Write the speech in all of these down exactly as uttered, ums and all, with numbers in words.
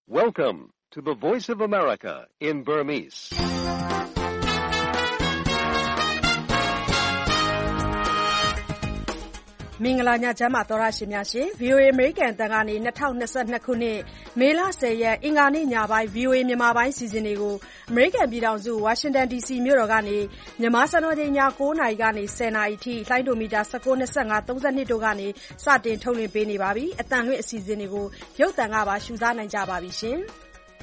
Welcome to the Voice of America in Burmese. ။မင်္ဂလာညချမ်းပါသောရရှင်များရှင် ဗွီအိုအေ အမေရိကန်အသံကနေ၂၀၂၂ခုနှစ်မေလ၁၀ရက်အင်္ဂါနေ့ညပိုင်း ဗွီအိုအေမြန်မာပိုင်းစီစဉ်တွေကိုအမေရိကန်ပြည်ထောင်စုဝါရှင်တန်ဒီစီမြို့တော်ကနေမြန်မာစံတော်ချိန်ည၉နာရီကနေ၁၀နာရီထိလှိုင်းဒိုမီတာ၁၉ ၂၅ ၃၂တို့ကနေစတင်ထုတ်လွှင့်ပေးနေပါပြီ။အသံလွှင့်အစီအစဉ်တွေကိုရုပ်သံကပါရှုစားနိုင်ကြပါပြီရှင်။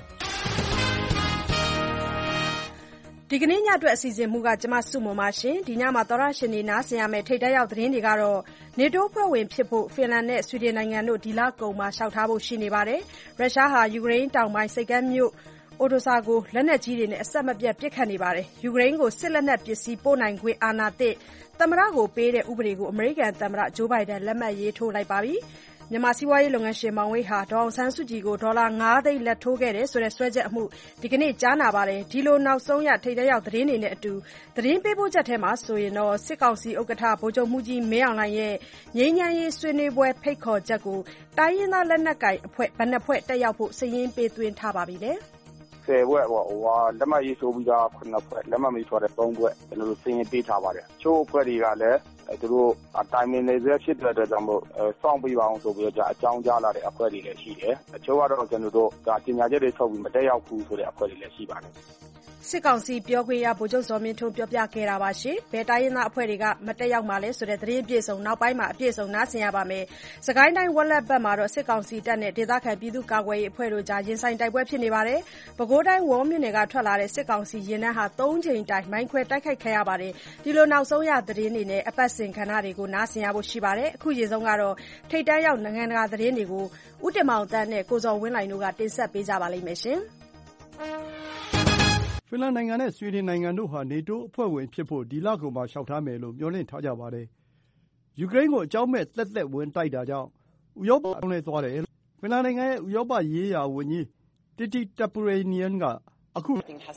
ဒီကနေ့ညအတွက်အစီအစဉ်မူကကျမစုမွန်ပါရှင်ဒီညမှာသောရရှင်တွေနားဆင်ရမယ့်ထိပ်တန်းရောက်သတင်းတွေကတော့နေတိုးဖွဲ့ဝင်ဖြစ်ဖို့ဖင်လန်နဲ့ဆွီဒင်နိုင်ငံတို့ဒီလကုန်မှာလျှောက်ထားဖို့ရှိနေပါတယ်ရုရှားဟာယူကရိန်းတောင်ပိုင်းစိတ်ကမ်းမြို့အိုဒိုဆာကိုလက်နက်ကြီးတွေနဲ့အဆက်မပြတ်ပစ်ခတ်နေပါတယ်ယူကရိန်းကိုစစ်လက်နက်ပစ္စည်းပို့နိုင်ခွင့်အာဏာသစ်သမ္မတကိုပေးတဲ့ဥပဒေကိုအမေရိကန်သမ္မတဂျိုးဘိုင်ဒန်လက်မှတ်ရေးထိုးလိုက်ပါပြီမြန်မာစီးပွားရေးလုပ်ငန်းရှင်မောင်ဝိတ်ဟာဒေါ်အောင်ဆန်းစုကြည်ကိုဒေါ်လာငါးသိန်းလက်ထိုးခဲ့တယ်ဆိုတဲ့စွဲချက်အမှုဒီကနေ့ကြားနာပါတယ်ဒီလိုနောက်ဆုံးရထိပ်တန်းရောက်သတင်းတွေနဲ့အတူသတင်းပေးပို့ချက်ထဲမှာဆိုရင်တော့စစ်ကောင်စီဥက္ကဋ္ဌဗိုလ်ချုပ်မှုကြီးမင်းအောင်လှိုင်ရဲ့ငြိမ်းချမ်းရေးဆွေးနွေးပွဲဖိတ်ခေါ်ချက်ကိုတိုင်းရင်းသားလက်နက်ကိုင်အဖွဲ့ဘဏ္ဍအဖွဲ့တက်ရောက်ဖို့စာရင်းပေးသွင်းထားပါပြီလေဆယ်ဘွဲ့ပေါ့ဟိုဟာလက်မှတ်ရေးထိုးပြီးတော့ခုနှစ်ဘွဲ့လက်မှတ်မရေးထိုးတဲ့သုံးဘွဲ့ကျွန်တော်တို့စင်ရင်ပေးထားပါတယ်ချို့အဖွဲ့တွေကလည်းသူတို့တိုင်မင်နေစေဖြစ်တဲ့အတွက်ကြောင့်မို့စောင့်ပြီးပါအောင်ဆိုပြီးတော့အကြောင်းကြားလာတဲ့အဖွဲ့တွေလည်းရှိတယ်အချို့ကတော့ကျွန်တော်တို့ဒါပညာချက်တွေထုတ်ပြီးမတက်ရောက်ဘူးဆိုတဲ့အဖွဲ့တွေလည်းရှိပါတယ်စစ်ကောင်စီပြောခွင့်ရဗိုလ်ချုပ်ဇော်မင်းထွန်းပြောပြခဲ့တာပါရှင်။ဘယ်တိုင်းရင်းသားအဖွဲ့တွေကမတက်ရောက်မှလဲဆိုတဲ့သတင်းအပြည့်စုံနောက်ပိုင်းမှာအပြည့်စုံနားဆင်ရပါမယ်။စကိုင်းတိုင်းဝက်လက်ဘက်မှာတော့စစ်ကောင်စီတပ်နဲ့ဒေသခံပြည်သူ့ကာကွယ်ရေးအဖွဲ့တို့ကြားရင်ဆိုင်တိုက်ပွဲဖြစ်နေပါတယ်။ပဲခူးတိုင်းဝေါ်မြို့နယ်ကထွက်လာတဲ့စစ်ကောင်စီရင်နှန်းဟာသုံးချိန်တိုင်မိုင်းခွဲတိုက်ခိုက်ခဲ့ရပါတယ်။ဒီလိုနောက်ဆုံးရသတင်းတွေနဲ့အပတ်စဉ်ခဏတွေကိုနားဆင်ရဖို့ရှိပါတယ်။အခုရေဆုံးကတော့ထိတ်တန်းရောက်နိုင်ငံတကာသတင်းတွေကိုဦးတင်မောင်တန်းနဲ့ကိုဇော်ဝင်းလှိုင်တို့ကတင်ဆက်ပေးကြပါလိမ့်မယ်ရှင်။ဖင်လန်နိုင်ငံနဲ့ဆွီဒင်နိုင်ငံတို့ဟာနေတိုးအဖွဲ့ဝင်ဖြစ်ဖို့ဒီလကုန်မှာလျှောက်ထားမယ်လို့မျှော်လင့်ထားကြပါတယ်။ယူကရိန်းကိုအကြောင်းမဲ့သက်သက်ဝင်တိုက်တာကြောင့်ဥရောပပြောင်းလဲသွားတယ်လို့ဖင်လန်နိုင်ငံရဲ့ဥရောပရေးရာဝန်ကြီးတီတီတပ်ပရေနီယန်ကအခု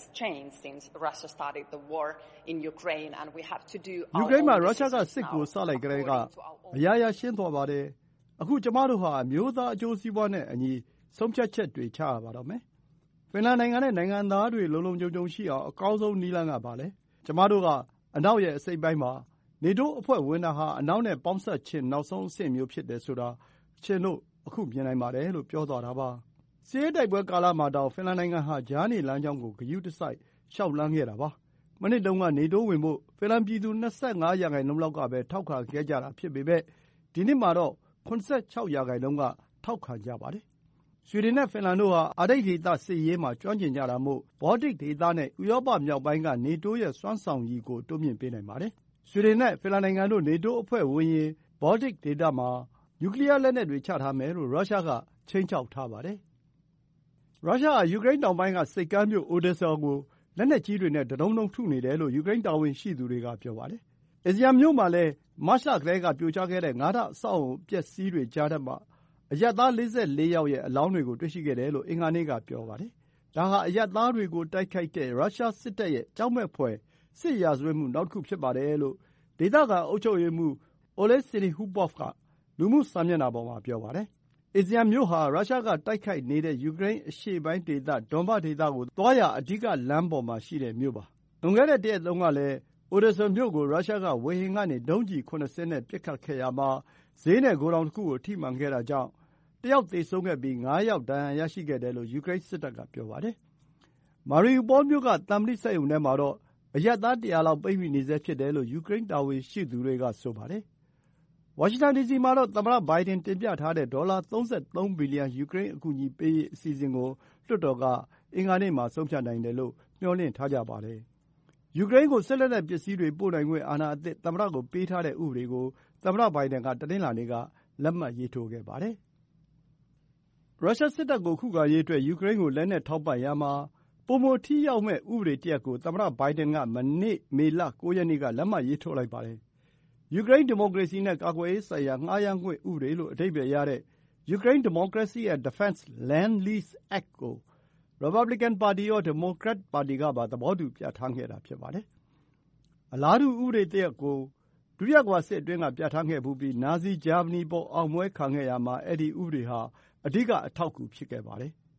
ယူကရိန်းမှာရုရှားကစစ်ကိုစလိုက်ကြတဲ့ကအရာရာရှင်းသွားပါတယ်။အခုကျမတို့ဟာအမျိုးသားအကျိုးစီးပွားနဲ့အညီဆုံးဖြတ်ချက်တွေချရပါတော့မယ်။ဖင်လန်နိုင်ငံနဲ့နိုင်ငံသားတွေလုံလုံခြုံခြုံရှိအောင်အကောင်းဆုံးနည်းလမ်းကပါလဲကျမတို့ကအနောက်ရဲ့အစိတ်ပိုင်းမှာနေတိုးအဖွဲ့ဝင်တာဟာအနောက်နဲ့ပေါင်းစပ်ခြင်းနောက်ဆုံးအဆင့်မျိုးဖြစ်တယ်ဆိုတာချင်းတို့အခုမြင်နိုင်ပါတယ်လို့ပြောသွားတာပါစစ်ရေးတိုက်ပွဲကာလမှာတောင်ဖင်လန်နိုင်ငံဟာဂျားနေလမ်းကြောင်းကိုဂရုတစိုက်ရှောက်လန်းခဲ့တာပါမနစ်တုန်းကနေတိုးဝင်ဖို့ဖင်လန်ပြည်သူ၂၅ရာခိုင်နှုန်းလောက်ကပဲထောက်ခံခဲ့ကြတာဖြစ်ပေမဲ့ဒီနှစ်မှာတော့၇၆ရာခိုင်နှုန်းကထောက်ခံကြပါတယ်ဆွီဒင်နဲ့ဖင်လန်တို့ဟာအာတိတ်ဒေသစစ်ရေးမှာကျွမ်းကျင်ကြတာမို့ဘော်တစ်ဒေသနဲ့ဥရောပမြောက်ပိုင်းကနေတိုးရဲ့စွမ်းဆောင်ရည်ကိုတိုးမြှင့်ပေးနိုင်ပါတယ်။ဆွီဒင်နဲ့ဖင်လန်နိုင်ငံတို့နေတိုးအဖွဲ့ဝင်ရင်ဘော်တစ်ဒေသမှာနျူကလီးယားလက်နက်တွေချထားမယ်လို့ရုရှားကခြိမ်းခြောက်ထားပါတယ်။ရုရှားဟာယူကရိန်းတောင်ပိုင်းကစိတ်ကမ်းမြို့အိုဒေဆာကိုလက်နက်ကြီးတွေနဲ့ဒရုန်းဒုံးထုနေတယ်လို့ယူကရိန်းတာဝန်ရှိသူတွေကပြောပါတယ်။အီဇယမ်မြို့မှာလည်းမတ်လကတည်းကပြိုကျခဲ့တဲ့ငါးထပ်အဆောက်အအုံအပျက်အစီးတွေကြားထဲမှာအရပ်သားလေးဆယ့်လေးယောက်ရဲ့အလောင်းတွေကိုတွေ့ရှိခဲ့တယ်လို့အင်္ဂါနေ့ကပြောပါတယ်။ဒါဟာအရပ်သားတွေကိုတိုက်ခိုက်တဲ့ရုရှားစစ်တပ်ရဲ့ကြောက်မက်ဖွယ်စစ်ရာဇဝတ်မှုနောက်တစ်ခုဖြစ်ပါတယ်လို့ဒေသခံအုပ်ချုပ်ရေးမှူး Oleh Syniehubov ကလူမှုစာမျက်နှာပေါ်မှာပြောပါတယ်။အီဇယမ်မြို့ဟာရုရှားကတိုက်ခိုက်နေတဲ့ယူကရိန်းအရှေ့ပိုင်းဒေသဒွန်ဘတ်ဒေသကိုသွားရာအဓိကလမ်းပေါ်မှာရှိတဲ့မြို့ပါ။လွန်ခဲ့တဲ့တစ်ရက်တုန်းကလည်းအိုဒေဆာမြို့ကိုရုရှားကဝေဟင်ကနေဒုံးကျည်ခုနှစ်စင်းနဲ့ပစ်ခတ်ခဲ့ရာမှာဈေးနဲ့ဂိုဒေါင်တစ်ခုကိုထိမှန်ခဲ့တာကြောင့်တစ်ယောက်သေဆုံးခဲ့ပြီးငါးယောက်ဒဏ်ရာရရှိခဲ့တယ်လို့ယူကရိန်းစစ်တပ်ကပြောပါတယ်။မာရီယူပေါမြို့ကသံမဏိစက်ရုံထဲမှာတော့အရပ်သားတစ်ရာလောက်ပိတ်မိနေဆဲဖြစ်တယ်လို့ယူကရိန်းတာဝန်ရှိသူတွေကဆိုပါတယ်။ဝါရှင်တန်ဒီစီမှာတော့သမ္မတဘိုင်ဒန်တင်ပြထားတဲ့ဒေါ်လာသုံးဆယ့်သုံးဘီလီယံယူကရိန်းအကူအညီပေးရေးအစီအစဉ်ကိုလွှတ်တော်ကအင်္ဂါနေ့မှာဆုံးဖြတ်နိုင်တယ်လို့မျှော်လင့်ထားကြပါတယ်။ယူကရိန်းကိုစစ်လက်နက်ပစ္စည်းတွေပို့နိုင်ခွင့်အာဏာအသစ်သမ္မတကိုပေးထားတဲ့ဥပဒေကိုသမ္မတဘိုင်ဒန်ကတနင်္လာနေ့ကလက်မှတ်ရေးထိုးခဲ့ပါတယ်။ရုရှားစစ်တပ်ကိုခုခံရေးအတွက်ယူကရိန်းကိုလက်နက်ထောက်ပံ့ရာမှာပိုမိုထိရောက်မယ့်ဥပဒေတစ်ရပ်ကိုသမ္မတဘိုင်ဒန်ကမနေ့မေလ၉ရက်နေ့ကလက်မှတ်ရေးထိုးလိုက်ပါတယ်။ယူကရိန်းဒီမိုကရေစီနဲ့ကာကွယ်ရေးဆိုင်ရာငှားရမ်းခွင့်ဥပဒေလို့အဓိပ္ပါယ်ရတဲ့ Ukraine Democracy and Defense Land-Lease Act ကိုရီပတ်ဘလစ်ကန်ပါတီရောဒီမိုကရက်ပါတီကပါသဘောတူပြဌာန်းခဲ့တာဖြစ်ပါတယ်။အလားတူဥပဒေတစ်ရပ်ကိုဒုတိယကမ္ဘာစစ်အတွင်းကပြဌာန်းခဲ့ဖူးပြီးနာဇီဂျာမနီအပေါ်အောင်ပွဲခံခဲ့ရာမှာအဲဒီဥပဒေဟာအဓိကအထောက်အကူဖြစ်ခဲ့ပါတယ်။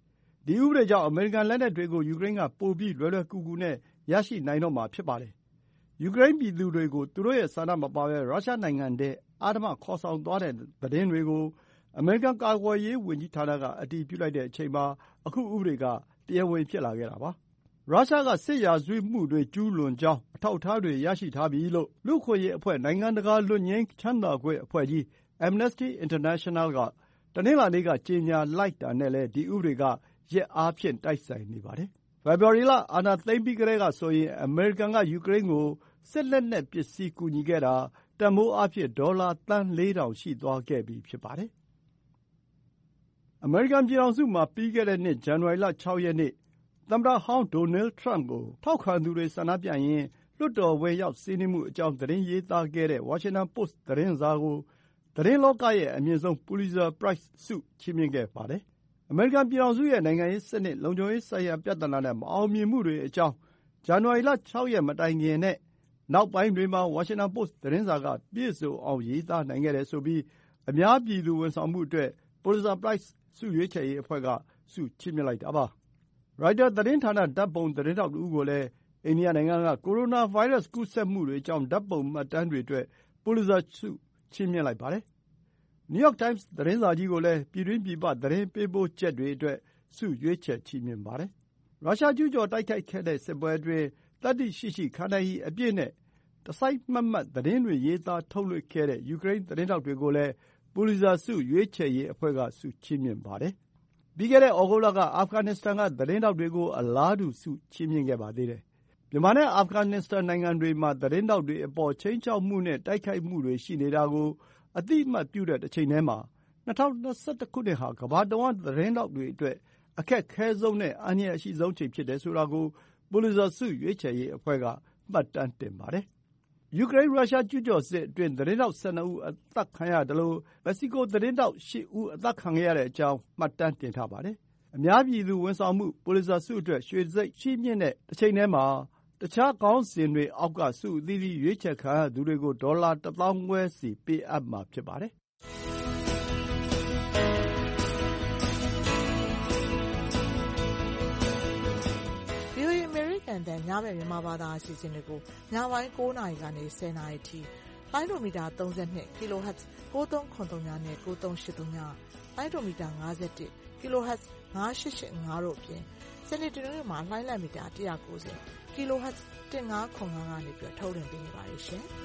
ဒီဥပဒေကြောင့်အမေရိကန်လက်နက်တွေကိုယူကရိန်းကပိုပြီးလွယ်လွယ်ကူကူနဲ့ရရှိနိုင်တော့မှာဖြစ်ပါတယ်။ယူကရိန်းပြည်သူတွေကိုသူတို့ရဲ့ဆန္ဒမပါဘဲရုရှားနိုင်ငံထဲအဓမ္မခေါ်ဆောင်သွားတဲ့သတင်းတွေကိုအမေရိကန်ကာကွယ်ရေးဝန်ကြီးဌာနကအတည်ပြုလိုက်တဲ့အချိန်မှာအခုဥပဒေကတရားဝင်ဖြစ်လာခဲ့တာပါ။ရုရှားကစစ်ရာဇဝတ်မှုတွေကျူးလွန်ကြောင်းအထောက်အထားတွေရရှိထားပြီလို့လူ့အခွင့်အရေးအဖွဲ့နိုင်ငံတကာလွတ်ငြိမ်းချမ်းသာခွင့်အဖွဲ့ကြီး Amnesty International ကတနင်္လာနေ့ကကြေညာလိုက်တာနဲ့လည်းဒီဥပဒေကရက်အားဖြင့်တိုက်ဆိုင်နေပါတယ်။ဖေဖော်ဝါရီလအာဏာသိမ်းပြီးကတည်းကဆိုရင်အမေရိကန်ကယူကရိန်းကိုစစ်လက်နက်ပစ္စည်းကူညီခဲ့တာတန်ဖိုးအားဖြင့်ဒေါ်လာသန်းလေးထောင်ရှိသွားခဲ့ပြီဖြစ်ပါတယ်။အမေရိကန်ပြည်ထောင်စုမှာပြီးခဲ့တဲ့နှစ်ဇန်နဝါရီလ၆ရက်နေ့သမ္မတဟောင်းဒေါ်နယ်ထရမ့်ကိုထောက်ခံသူတွေဆန္ဒပြရင်းလွှတ်တော်ဝင်ရောက်စီးနင်းမှုအကြောင်းသတင်းရေးသားခဲ့တဲ့ Washington Post သတင်းစာကိုသတင်းလောကရဲ့အမြင့်ဆုံး Pulitzer Prize ဆုချီးမြှင့်ခဲ့ပါတယ်။အမေရိကန်ပြည်ထောင်စုရဲ့နိုင်ငံရေးစနစ်လုံခြုံရေးဆိုင်ရာပြဿနာနဲ့မအောင်မြင်မှုတွေအကြောင်းဇန်နဝါရီလ၆ရက်မတိုင်ခင်နဲ့နောက်ပိုင်းတွေမှာ Washington Post သတင်းစာကပြည့်စုံအောင်ရေးသားနိုင်ခဲ့တယ်ဆိုပြီးအများပြည်သူဝန်ဆောင်မှုအတွက် Pulitzer Prize ဆုရွေးချယ်ရေးအဖွဲ့ကဆုချီးမြှင့်လိုက်တာပါ။ ရိုက်တာသတင်းဌာနဓာတ်ပုံသတင်းထောက်တဦးကိုလည်းအိန္ဒိယနိုင်ငံကကိုရိုနာဗိုင်းရပ်စ်ကူးစက်မှုတွေအကြောင်းဓာတ်ပုံမှတ်တမ်းတွေအတွက် Pulitzer ဆုချီးမြှင့်လိုက်ပါတယ်။ New York Times သတင်းစာကြီးကိုလည်းပြည်တွင်းပြည်ပသတင်းပေးပို့ချက်တွေအတွက်ဆုရွေးချယ်ချီးမြှင့်ပါတယ်။ရုရှားကျူးကျော်တိုက်ခိုက်ခဲ့တဲ့စစ်ပွဲအတွင်းသတ္တိရှိရှိခံနိုင်ရည်အပြည့်နဲ့တစိုက်မတ်မတ်သတင်းတွေရေးသားထုတ်လွှင့်ခဲ့တဲ့ယူကရိန်းသတင်းထောက်တွေကိုလည်း Pulitzer ဆုရွေးချယ်ရေးအဖွဲ့ကဆုချီးမြှင့်ပါတယ်။ပြီးခဲ့တဲ့ဩဂုတ်လကအာဖဂန်နစ္စတန်ကသတင်းထောက်တွေကိုအလားတူဆုချီးမြှင့်ခဲ့ပါသေးတယ်။မြန်မာနဲ့အာဖဂန်နစ္စတန်နိုင်ငံတွေမှာသတင်းထောက်တွေအပေါ်ခြိမ်းခြောက်မှုနဲ့တိုက်ခိုက်မှုတွေရှိနေတာကိုအသိအမှတ်ပြုတဲ့တချိန်တည်းမှာ၂၀၂၁ခုနှစ်ဟာကမ္ဘာတဝန်းသတင်းထောက်တွေအတွက်အခက်ခဲဆုံးနဲ့အန္တရာယ်အရှိဆုံးချိန်ဖြစ်တယ်ဆိုတာကို Pulitzer ဆုရွေးချယ်ရေးအဖွဲ့ကမှတ်တမ်းတင်ပါတယ်။ယူကရိန်းရုရှားကျူးကျော်စစ်အတွင်းသတင်းထောက်၁၂ဦးအသတ်ခံရသလိုမက္ကဆီကိုသတင်းထောက်၈ဦးအသတ်ခံခဲ့ရတဲ့အကြောင်းမှတ်တမ်းတင်ထားပါတယ်။အများပြည်သူဝန်ဆောင်မှု Pulitzer ဆုအတွက်ရွှေတံဆိပ်ချီးမြှင့်တဲ့တချိန်တည်းမှာတခြားခေါင်းစဉ်တွေအောက်ကဆုအသီးသီးရွေးချယ်ခံရသူတွေကိုဒေါ်လာတစ်သောင်းခွဲစီပေးအပ်မှာဖြစ်ပါတယ်။ VOA အမေရိကန်တန်ညဘက်မြန်မာဘာသာအစီအစဉ်တွေကိုညပိုင်း၉နာရီကနေ၁၀နာရီထိလိုင်းဒိုမီတာ၃၂ kHz ၉၃၇၃နဲ့၉၃၈၃ညလိုင်းဒိုမီတာ၅၁ kHz ၅၈၈၅တို့အပြင်စနေတနင်္ဂနွေမှာလှိုင်းလတ်မီတာ၁၉၀ kHz ၁၅၇၅ကနေပြီးထုတ်လွှင့်ပေးနေပါတယ်ရှင်။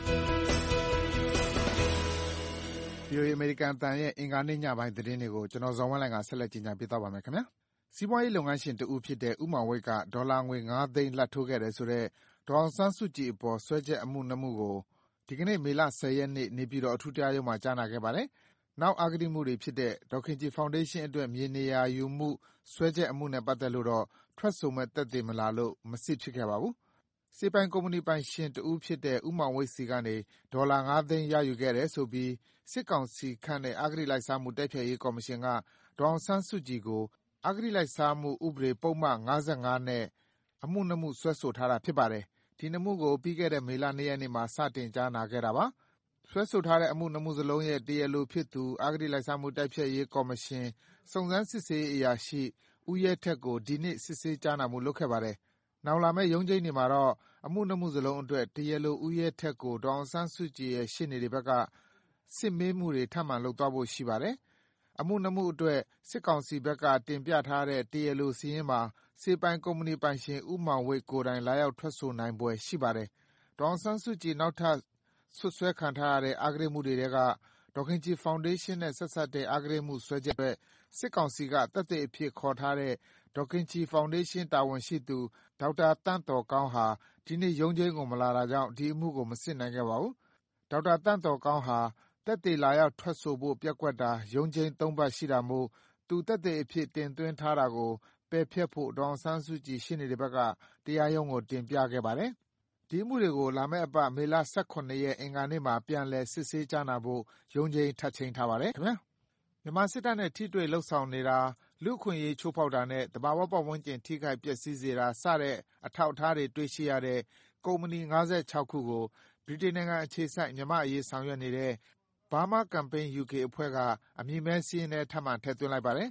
VOA အမေရိကန်အသံရဲ့အင်္ဂါနေ့ညပိုင်းသတင်းတွေကိုကျွန်တော်ဇော်ဝင်းလှိုင်ကဆက်လက်ကြီးညာပေးသွားပါမယ်ခင်ဗျာ။စီးပွားရေးလုပ်ငန်းရှင်တဦးဖြစ်တဲ့ဦးမောင်ဝိတ်ကဒေါ်လာငွေ၅သိန်းလာဘ်ထိုးခဲ့တယ်ဆိုတဲ့ဒေါ်အောင်ဆန်းစုကြည်အပေါ်စွဲချက်အမှုနှစ်မှုကိုဒီကနေ့မေလ၁၀ရက်နေ့နေပြည်တော်အထူးတရားရုံးမှာကြားနာခဲ့ပါတယ်။နောက်အဂတိမှုတွေဖြစ်တဲ့ဒေါ်ခင်ကြည်ဖောင်ဒေးရှင်းအတွက်မြေနေရာယူမှုစွဲချက်အမှုနဲ့ပတ်သက်လို့တော့ထွက်ဆိုမဲ့သက်သေမလာလို့မစစ်ဖြစ်ခဲ့ပါဘူး။စေပိုင်ကုမ္ပဏီပိုင်ရှင်တဦးဖြစ်တဲ့ဦးမောင်ဝိတ်ဆီကနေဒေါ်လာ၅သိန်းရယူခဲ့တယ်ဆိုပြီးစစ်ကောင်စီခန့်တဲ့အဂတိလိုက်စားမှုတိုက်ဖျက်ရေးကော်မရှင်ကဒေါ်အောင်ဆန်းစုကြည်ကိုအဂတိလိုက်စားမှုဥပဒေပုဒ်မ၅၅နဲ့အမှုနှစ်မှုစွဲဆိုထားတာဖြစ်ပါတယ်။ဒီနှစ်မှုကိုပြီးခဲ့တဲ့မေလ၂ရက်နေ့မှာစတင်ကြားနာခဲ့တာပါ။စွဲဆိုထားတဲ့အမှုနှစ်မှုစလုံးရဲ့တရားလိုဖြစ်သူအဂတိလိုက်စားမှုတိုက်ဖျက်ရေးကော်မရှင်စုံစမ်းစစ်ဆေးရေးအရာရှိဦးရဲထက်ကိုဒီနေ့စစ်ဆေးကြားနာမှုလုပ်ခဲ့ပါတယ်။နောင်လာမယ့်ရုံးချိန်းတွေမှာတော့အမှုနှစ်မှုစလုံးအတွက်တရားလိုဦးရဲထက်ကိုဒေါ်အောင်ဆန်းစုကြည်ရဲ့ရှေ့နေတွေဘက်ကစစ်မေးမှုတွေထပ်မံလုပ်သွားဖို့ရှိပါတယ်။အမှုနှစ်မှုအတွက်စစ်ကောင်စီဘက်ကတင်ပြထားတဲ့တရားလိုစာရင်းမှာစေပိုင်ကုမ္ပဏီပိုင်ရှင်ဦးမောင်ဝိတ်ကိုယ်တိုင်လာရောက်ထွက်ဆိုနိုင်ဖွယ်ရှိပါတယ်။ဒေါ်အောင်ဆန်းစုကြည်နောက်ထပ်စွပ်စွဲခံထားရတဲ့အဂတိမှုတွေထဲကဒေါ်ခင်ကြည်ဖောင်ဒေးရှင်းနဲ့ဆက်စပ်တဲ့အဂတိမှုစွဲချက်အတွက်စစ်ကောင်စီကသက်သေအဖြစ်ခေါ်ထားတဲ့ဒေါ်ခင်ကြည်ဖောင်ဒေးရှင်းတာဝန်ရှိသူဒေါက်တာသန့်သော်ကောင်းဟာဒီနေ့ရုံးချိန်းကိုမလာတာကြောင့်ဒီအမှုကိုမစစ်နိုင်ခဲ့ပါဘူး။ဒေါက်တာသန့်သော်ကောင်းဟာသက်သေလာရောက်ထွက်ဆိုဖို့ပျက်ကွက်တာရုံးချိန်းသုံးပတ်ရှိတာမို့သူသက်သေအဖြစ်တင်သွင်းထားတာကိုပယ်ဖျက်ဖို့ဒေါ်အောင်ဆန်းစုကြည်ရှေ့နေတွေဘက်ကတရားရုံးကိုတင်ပြခဲ့ပါတယ်။ဒီအမှုတွေကိုလာမယ့်အပတ်မေလ၁၇ရက်အင်္ဂါနေ့မှာပြန်လည်စစ်ဆေးကြားနာဖို့ရုံးချိန်းထပ်ချိန်းထားပါတယ်ခင်ဗျာ။မြန်မာစစ်တပ်နဲ့ထိတွေ့လုပ်ဆောင်နေတာလူ့အခွင့်အရေးချိုးဖောက်တာနဲ့သဘာဝပတ်ဝန်းကျင်ထိခိုက်ပျက်စီးစေတာစတဲ့အထောက်အထားတွေတွေ့ရှိရတဲ့ကုမ္ပဏီ၅၆ခုကိုဗြိတိန်နိုင်ငံအခြေစိုက်မြန်မာ့အရေးဆောင်ရွက်နေတဲ့ Burma Campaign ယူကေ အဖွဲ့ကအမည်မည်းစာရင်းထဲထပ်မံထည့်သွင်းလိုက်ပါတယ်။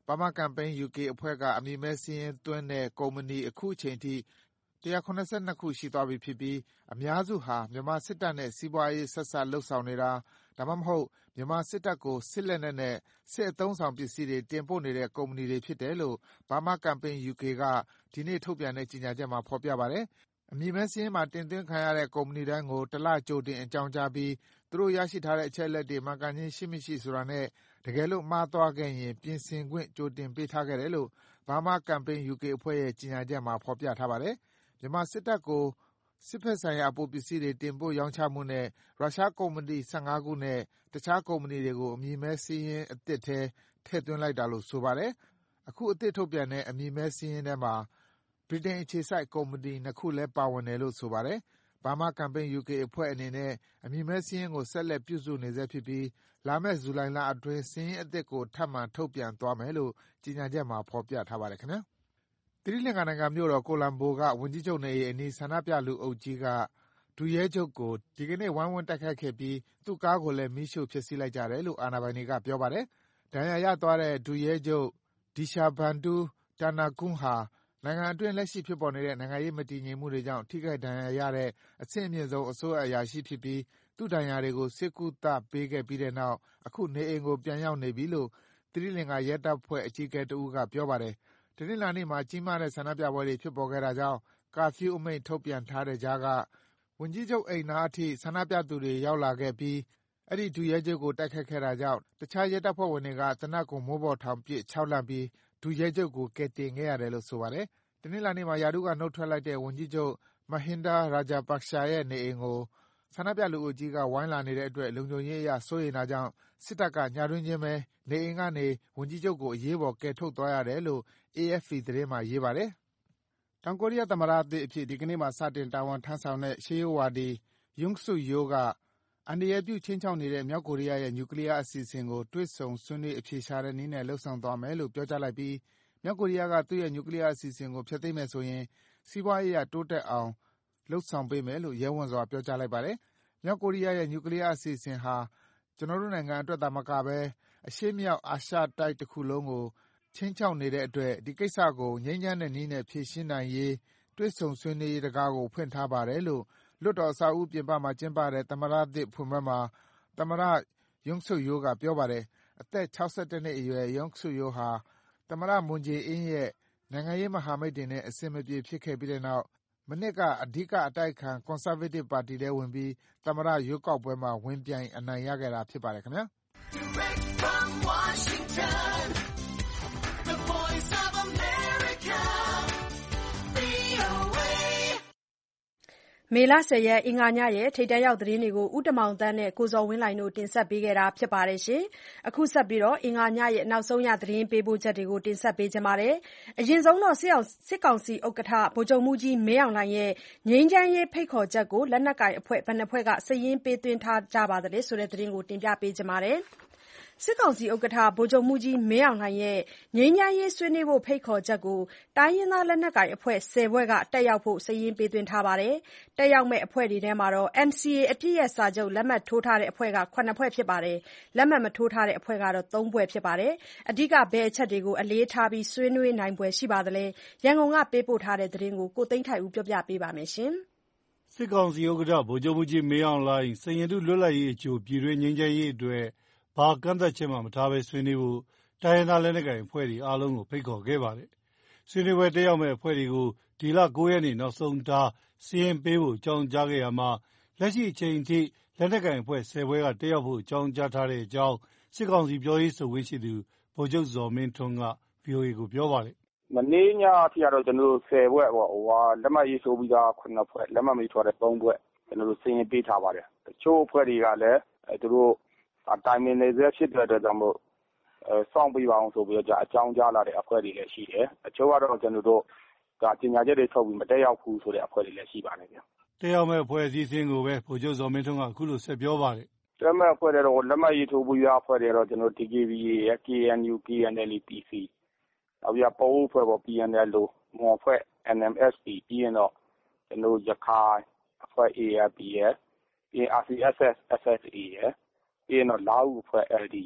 Burma Campaign ယူ ကေ အဖွဲ့ကအမည်မဲစာရင်းသွင်းတဲ့ကုမ္ပဏီအခုအချိန်ထိone hundred seventy-twoခုရှိသွားပြီဖြစ်ပြီးအများစုဟာမြန်မာစစ်တပ်နဲ့စီးပွားရေးဆက်စပ်လုပ်ဆောင်နေတာဒါမှမဟုတ်မြန်မာစစ်တပ်ကိုစစ်လက်နက်နဲ့စစ်အသုံးဆောင်ပစ္စည်းတွေတင်ပို့နေတဲ့ကုမ္ပဏီတွေဖြစ်တယ်လို့ Burma Campaign ယူ ကေ ကဒီနေ့ထုတ်ပြန်တဲ့ကြေညာချက်မှာဖော်ပြပါတယ်။အမည်မဲစာရင်းမှာတင်သွင်းခံရတဲ့ကုမ္ပဏီတိုင်းကိုတစ်လကြိုတင်အကြောင်းကြားပြီးသူတို့ရရှိထားတဲ့အချက်အလက်တွေမှန်ကန်ခြင်းရှိမရှိဆိုတာနဲ့တကယ်လို့မှားသွားခဲ့ရင်ပြင်ဆင်ခွင့်ကြိုတင်ပေးထားခဲ့တယ်လို့ Burma Campaign ယူ ကေ အဖွဲ့ရဲ့ကြေညာချက်မှာဖော်ပြထားပါတယ်။မြန်မာစစ်တပ်ကိုစစ်ဘက်ဆိုင်ရာအပိုပစ္စည်းတွေတင်ပို့ရောင်းချမှုနဲ့ရုရှားကုမ္ပဏီone fiveခုနဲ့တခြားကုမ္ပဏီတွေကိုအမည်မဲစာရင်းအသစ်ထဲထည့်သွင်းလိုက်တာလို့ဆိုပါတယ်။အခုအသစ်ထုတ်ပြန်တဲ့အမည်မဲစာရင်းထဲမှာဗြိတိန်အခြေစိုက်ကုမ္ပဏီနှစ်ခုလည်းပါဝင်တယ်လို့ဆိုပါတယ်။ Burma Campaign ယူ ကေ အဖွဲ့အနေနဲ့အမည်မဲစာရင်းကိုဆက်လက်ပြုစုနေဆဲဖြစ်ပြီးလာမယ့်ဇူလိုင်လအတွင်းစာရင်းအသစ်ကိုထပ်မံထုတ်ပြန်သွားမယ်လို့ကြေညာချက်မှာဖော်ပြထားပါတယ်ခင်ဗျာ။သီရိလင်္ကာနိုင်ငံမြို့တော်ကိုလံဘိုကဝန်ကြီးချုပ်နေအိမ်အနီးဆန္ဒပြလူအုပ်ကြီးကဒုရဲချုပ်ကိုဒီကနေ့ဝိုင်းဝန်းတိုက်ခိုက်ခဲ့ပြီးသူ့ကားကိုလည်းမီးရှို့ဖျက်ဆီးလိုက်ကြတယ်လို့အာဏာပိုင်တွေကပြောပါတယ်။ဒဏ်ရာရသွားတဲ့ဒုရဲချုပ် Deshabandhu Tanakul ဟာနိုင်ငံအတွင်းလက်ရှိဖြစ်ပေါ်နေတဲ့နိုင်ငံရေးမတည်ငြိမ်မှုတွေကြောင့်ထိခိုက်ဒဏ်ရာရတဲ့အဆင့်အမြင့်ဆုံးအစိုးရအရာရှိဖြစ်ပြီးသူ့ဒဏ်ရာတွေကိုဆေးကုသပေးခဲ့ပြီးတဲ့နောက်အခုနေအိမ်ကိုပြန်ရောက်နေပြီလို့သီရိလင်္ကာရဲတပ်ဖွဲ့အကြီးအကဲတဦးကပြောပါတယ်။တနင်္လာနေ့မှာကြီးမားတဲ့ဆန္ဒပြပွဲတွေဖြစ်ပေါ်ခဲ့တာကြောင့်ကာဖျူးအမိန့်ထုတ်ပြန်ထားတဲ့ကြားကဝန်ကြီးချုပ်အိမ်နားအထိဆန္ဒပြသူတွေရောက်လာခဲ့ပြီးအဲဒီဒုရဲချုပ်ကိုတိုက်ခိုက်ခဲ့တာကြောင့်တခြားရဲတပ်ဖွဲ့ဝင်တွေကသေနတ်ကိုမိုးပေါ်ထောင်ပစ်ခြောက်လှန့်ပြီးဒုရဲချုပ်ကိုကယ်တင်ခဲ့ရတယ်လို့ဆိုပါတယ်။တနင်္လာနေ့မှာရာထူးကနုတ်ထွက်လိုက်တဲ့ဝန်ကြီးချုပ် Mahinda Rajapaksa ရဲ့နေအိမ်ကိုဆန္ဒပြလူအုပ်ကြီးကဝိုင်းလာနေတဲ့အတွက်လုံခြုံရေးအရစိုးရိမ်တာကြောင့်စစ်တပ်ကညတွင်းချင်းပဲနေအိမ်ကနေဝန်ကြီးချုပ်ကိုအရေးပေါ်ကယ်ထုတ်သွားရတယ်လို့ အေအက်ဖ်ပီ သတင်းမှာရေးပါတယ်။တောင်ကိုရီးယားသမ္မတသစ်အဖြစ်ဒီကနေ့မှာစတင်တာဝန်ထမ်းဆောင်တဲ့ရှေးရိုးဝါဒီ Yoon Suk Yeol ကအန္တရာယ်ပြုခြိမ်းခြောက်နေတဲ့မြောက်ကိုရီးယားရဲ့နျူကလီးယားအစီအစဉ်ကိုတွေ့ဆုံဆွေးနွေးအဖြေရှာတဲ့နည်းနဲ့လုပ်ဆောင်သွားမယ်လို့ပြောကြားလိုက်ပြီးမြောက်ကိုရီးယားကသူ့ရဲ့နျူကလီးယားအစီအစဉ်ကိုဖျက်သိမ်းမယ်ဆိုရင်စီးပွားရေးအရတိုးတက်အောင်လုပ်ဆောင်ပေးမယ်လို့ရဲဝံ့စွာပြောကြားလိုက်ပါတယ်။မြောက်ကိုရီးယားရဲ့နျူကလီးယားအစီအစဉ်ဟာကျနော်တို့နိုင်ငံအတွက်သာမကဘဲအရှေ့မြောက်အာရှတိုက်တခုလုံးကိုခြိမ်းခြောက်နေတဲ့အတွက်ဒီကိစ္စကိုငြိမ်းချမ်းတဲ့နည်းနဲ့ဖြေရှင်းနိုင်ရေးတွေ့ဆုံဆွေးနွေးရေးတံခါးကိုဖွင့်ထားပါတယ်လို့လွှတ်တော်အဆောက်အဦပြင်ပမှာကျင်းပတဲ့သမ္မတသစ်ဖွင့်ပွဲမှာသမ္မတ Yoon Suk Yeol ကပြောပါတယ်။အသက်၆၁နှစ်အရွယ် Yoon Suk Yeol ဟာသမ္မတ Moon Jae-in ရဲ့နိုင်ငံရေးမဟာမိတ်တွေနဲ့အဆင်မပြေဖြစ်ခဲ့ပြီးတဲ့နောက်မနှစ်ကအဓိကအတိုက်အခံကွန်ဆာဗေးတစ်ပါတီထဲဝင်ပြီးသမ္မတရွေးကောက်ပွဲမှာဝင်ပြိုင်အနိုင်ရခဲ့တာဖြစ်ပါတယ်ခင်ဗျာ။မေလ၁၀ရက်အင်္ဂါညရဲ့ထိပ်တန်းရောက်သတင်းတွေကိုဦးတင်မောင်သန်းနဲ့ကိုဇော်ဝင်းလှိုင်တို့တင်ဆက်ပေးခဲ့တာဖြစ်ပါတယ်။အခုဆက်ပြီးအင်္ဂါညရဲ့နောက်ဆုံးရသတင်းပေးပို့ချက်တွေကိုတင်ဆက်ပေးချင်ပါတယ်။အရင်ဆုံးစစ်ကောင်စီဥက္ကဋ္ဌဗိုလ်ချုပ်မှူးကြီးမင်းအောင်လှိုင်ရဲ့ငြိမ်းချမ်းရေးဖိတ်ခေါ်ချက်ကိုလက်နက်ကိုင်အဖွဲ့ဘယ်နှစ်ဖွဲ့ကစာရင်းပေးသွင်းထားကြပါသလဲဆိုတဲ့သတင်းကိုတင်ပြပေးချင်ပါတယ်။စစ်ကောင်စီဥက္ကဋ္ဌဗိုလ်ချုပ်မှူးကြီးမင်းအောင်လှိုင်ရဲ့ငြိမ်းချမ်းရေးဆွေးနွေးဖို့ဖိတ်ခေါ်ချက်ကိုတိုင်းရင်းသားလက်နက်ကိုင်အဖွဲ့၁၀ဖွဲ့ကတက်ရောက်ဖို့စာရင်းပေးသွင်းထားပါတယ်။တက်ရောက်မယ့်အဖွဲ့တွေထဲမှာ အင်န်စီအေ အပစ်ရပ်စာချုပ်လက်မှတ်ထိုးထားတဲ့အဖွဲ့က၇ဖွဲ့ဖြစ်ပြီးလက်မှတ်မထိုးထားတဲ့အဖွဲ့ကတော့၃ဖွဲ့ဖြစ်ပါတယ်။အဓိကဘယ်အချက်တွေကိုအလေးထားပြီးဆွေးနွေးနိုင်ဖွယ်ရှိပါသလဲ။ရန်ကုန်ကပေးပို့ထားတဲ့သတင်းကိုကိုသိန်းထိုက်ဦးပြောပြပေးပါမယ်။စစ်ကောင်စီဥက္ကဋ္ဌဗိုလ်ချုပ်မှူးကြီးမင်းအောင်လှိုင်စိန်ရတုလွတ်လပ်ရေးအကျိုးပြည်တွင်းငြိမ်းချမ်းရေးအတွက်ဘာကန့်သတ်ချက်မှမထားဘဲဆွေးနွေးဖို့တိုင်းရင်းသားလက်နက်ကိုင်အဖွဲ့တွေအားလုံးကိုဖိတ်ခေါ်ခဲ့ပါတယ်။ဆွေးနွေးပွဲတက်ရောက်မယ့်အဖွဲ့တွေကိုဒီလ၉ရက်နေ့နောက်ဆုံးထားစာရင်းပေးဖို့အကြောင်းကြားခဲ့ရမှာလက်ရှိအချိန်ထိလက်နက်ကိုင်အဖွဲ့၁၀ဖွဲ့ကတက်ရောက်ဖို့အကြောင်းကြားထားတဲ့အကြောင်းစစ်ကောင်စီပြောရေးဆိုခွင့်ရှိသူဗိုလ်ချုပ်ဇော်မင်းထွန်းက ဗွီအိုအေကိုပြောပါတယ်။မနေ့ညအထိကတော့ကျွန်တော်တို့၁၀ဖွဲ့ပေါ့ဟိုဟာလက်မှတ်ရေးထိုးပြီးသားခုနှစ်ဖွဲ့လက်မှတ်မထိုးတဲ့၃ဖွဲ့ကျွန်တော်တို့စာရင်းပေးထားပါတယ်။တချို့အဖွဲ့တွေကလည်းအဲသူတို့တိုင်ပင်နေဆဲဖြစ်တဲ့အတွက်ကြောင့်မို့အဲစောင့်ပေးပါအောင်ဆိုပြီးတော့အကြောင်းကြားလာတဲ့အဖွဲ့တွေလည်းရှိတယ်။အချို့ကတော့ကျွန်တော်တို့ကပညာချက်တွေထုတ်ပြီးမတက်ရောက်ဘူးဆိုတဲ့အဖွဲ့တွေလည်းရှိပါတယ်ဗျ။တက်ရောက်မဲ့အဖွဲ့အစည်းအင်းကိုပဲဗိုလ်ချုပ်ဇော်မင်းထွန်းကအခုလိုဆက်ပြောပါတယ်။တက်မဲ့အဖွဲ့တွေတော့လက်မှတ်ရေးထိုးပြီးသားအဖွဲ့တွေတော့ကျွန်တော် ဒီ ကေ ဗီ အေ ရယ် ကေ အန် ယူ ကေ အန် အယ်လ် ပီ စီ နောက်ပြီးတော့ပေါ်အဖွဲ့ပေါ့ ပီ အန် အယ်လ် မွန်အဖွဲ့ အန် အမ် အက်စ် ပီ ပြီးရင်တော့ကျွန်တော်ရခိုင်အဖွဲ့ အေ အယ်လ် ပီ ရယ်ပြီးရင် အာር စီ အက်စ် အက်စ် အက်စ် အက်စ် အေ ရယ်ပြီးရင်တော့လာဦးအဖွဲ့ အယ်လ် ဒီ ယူ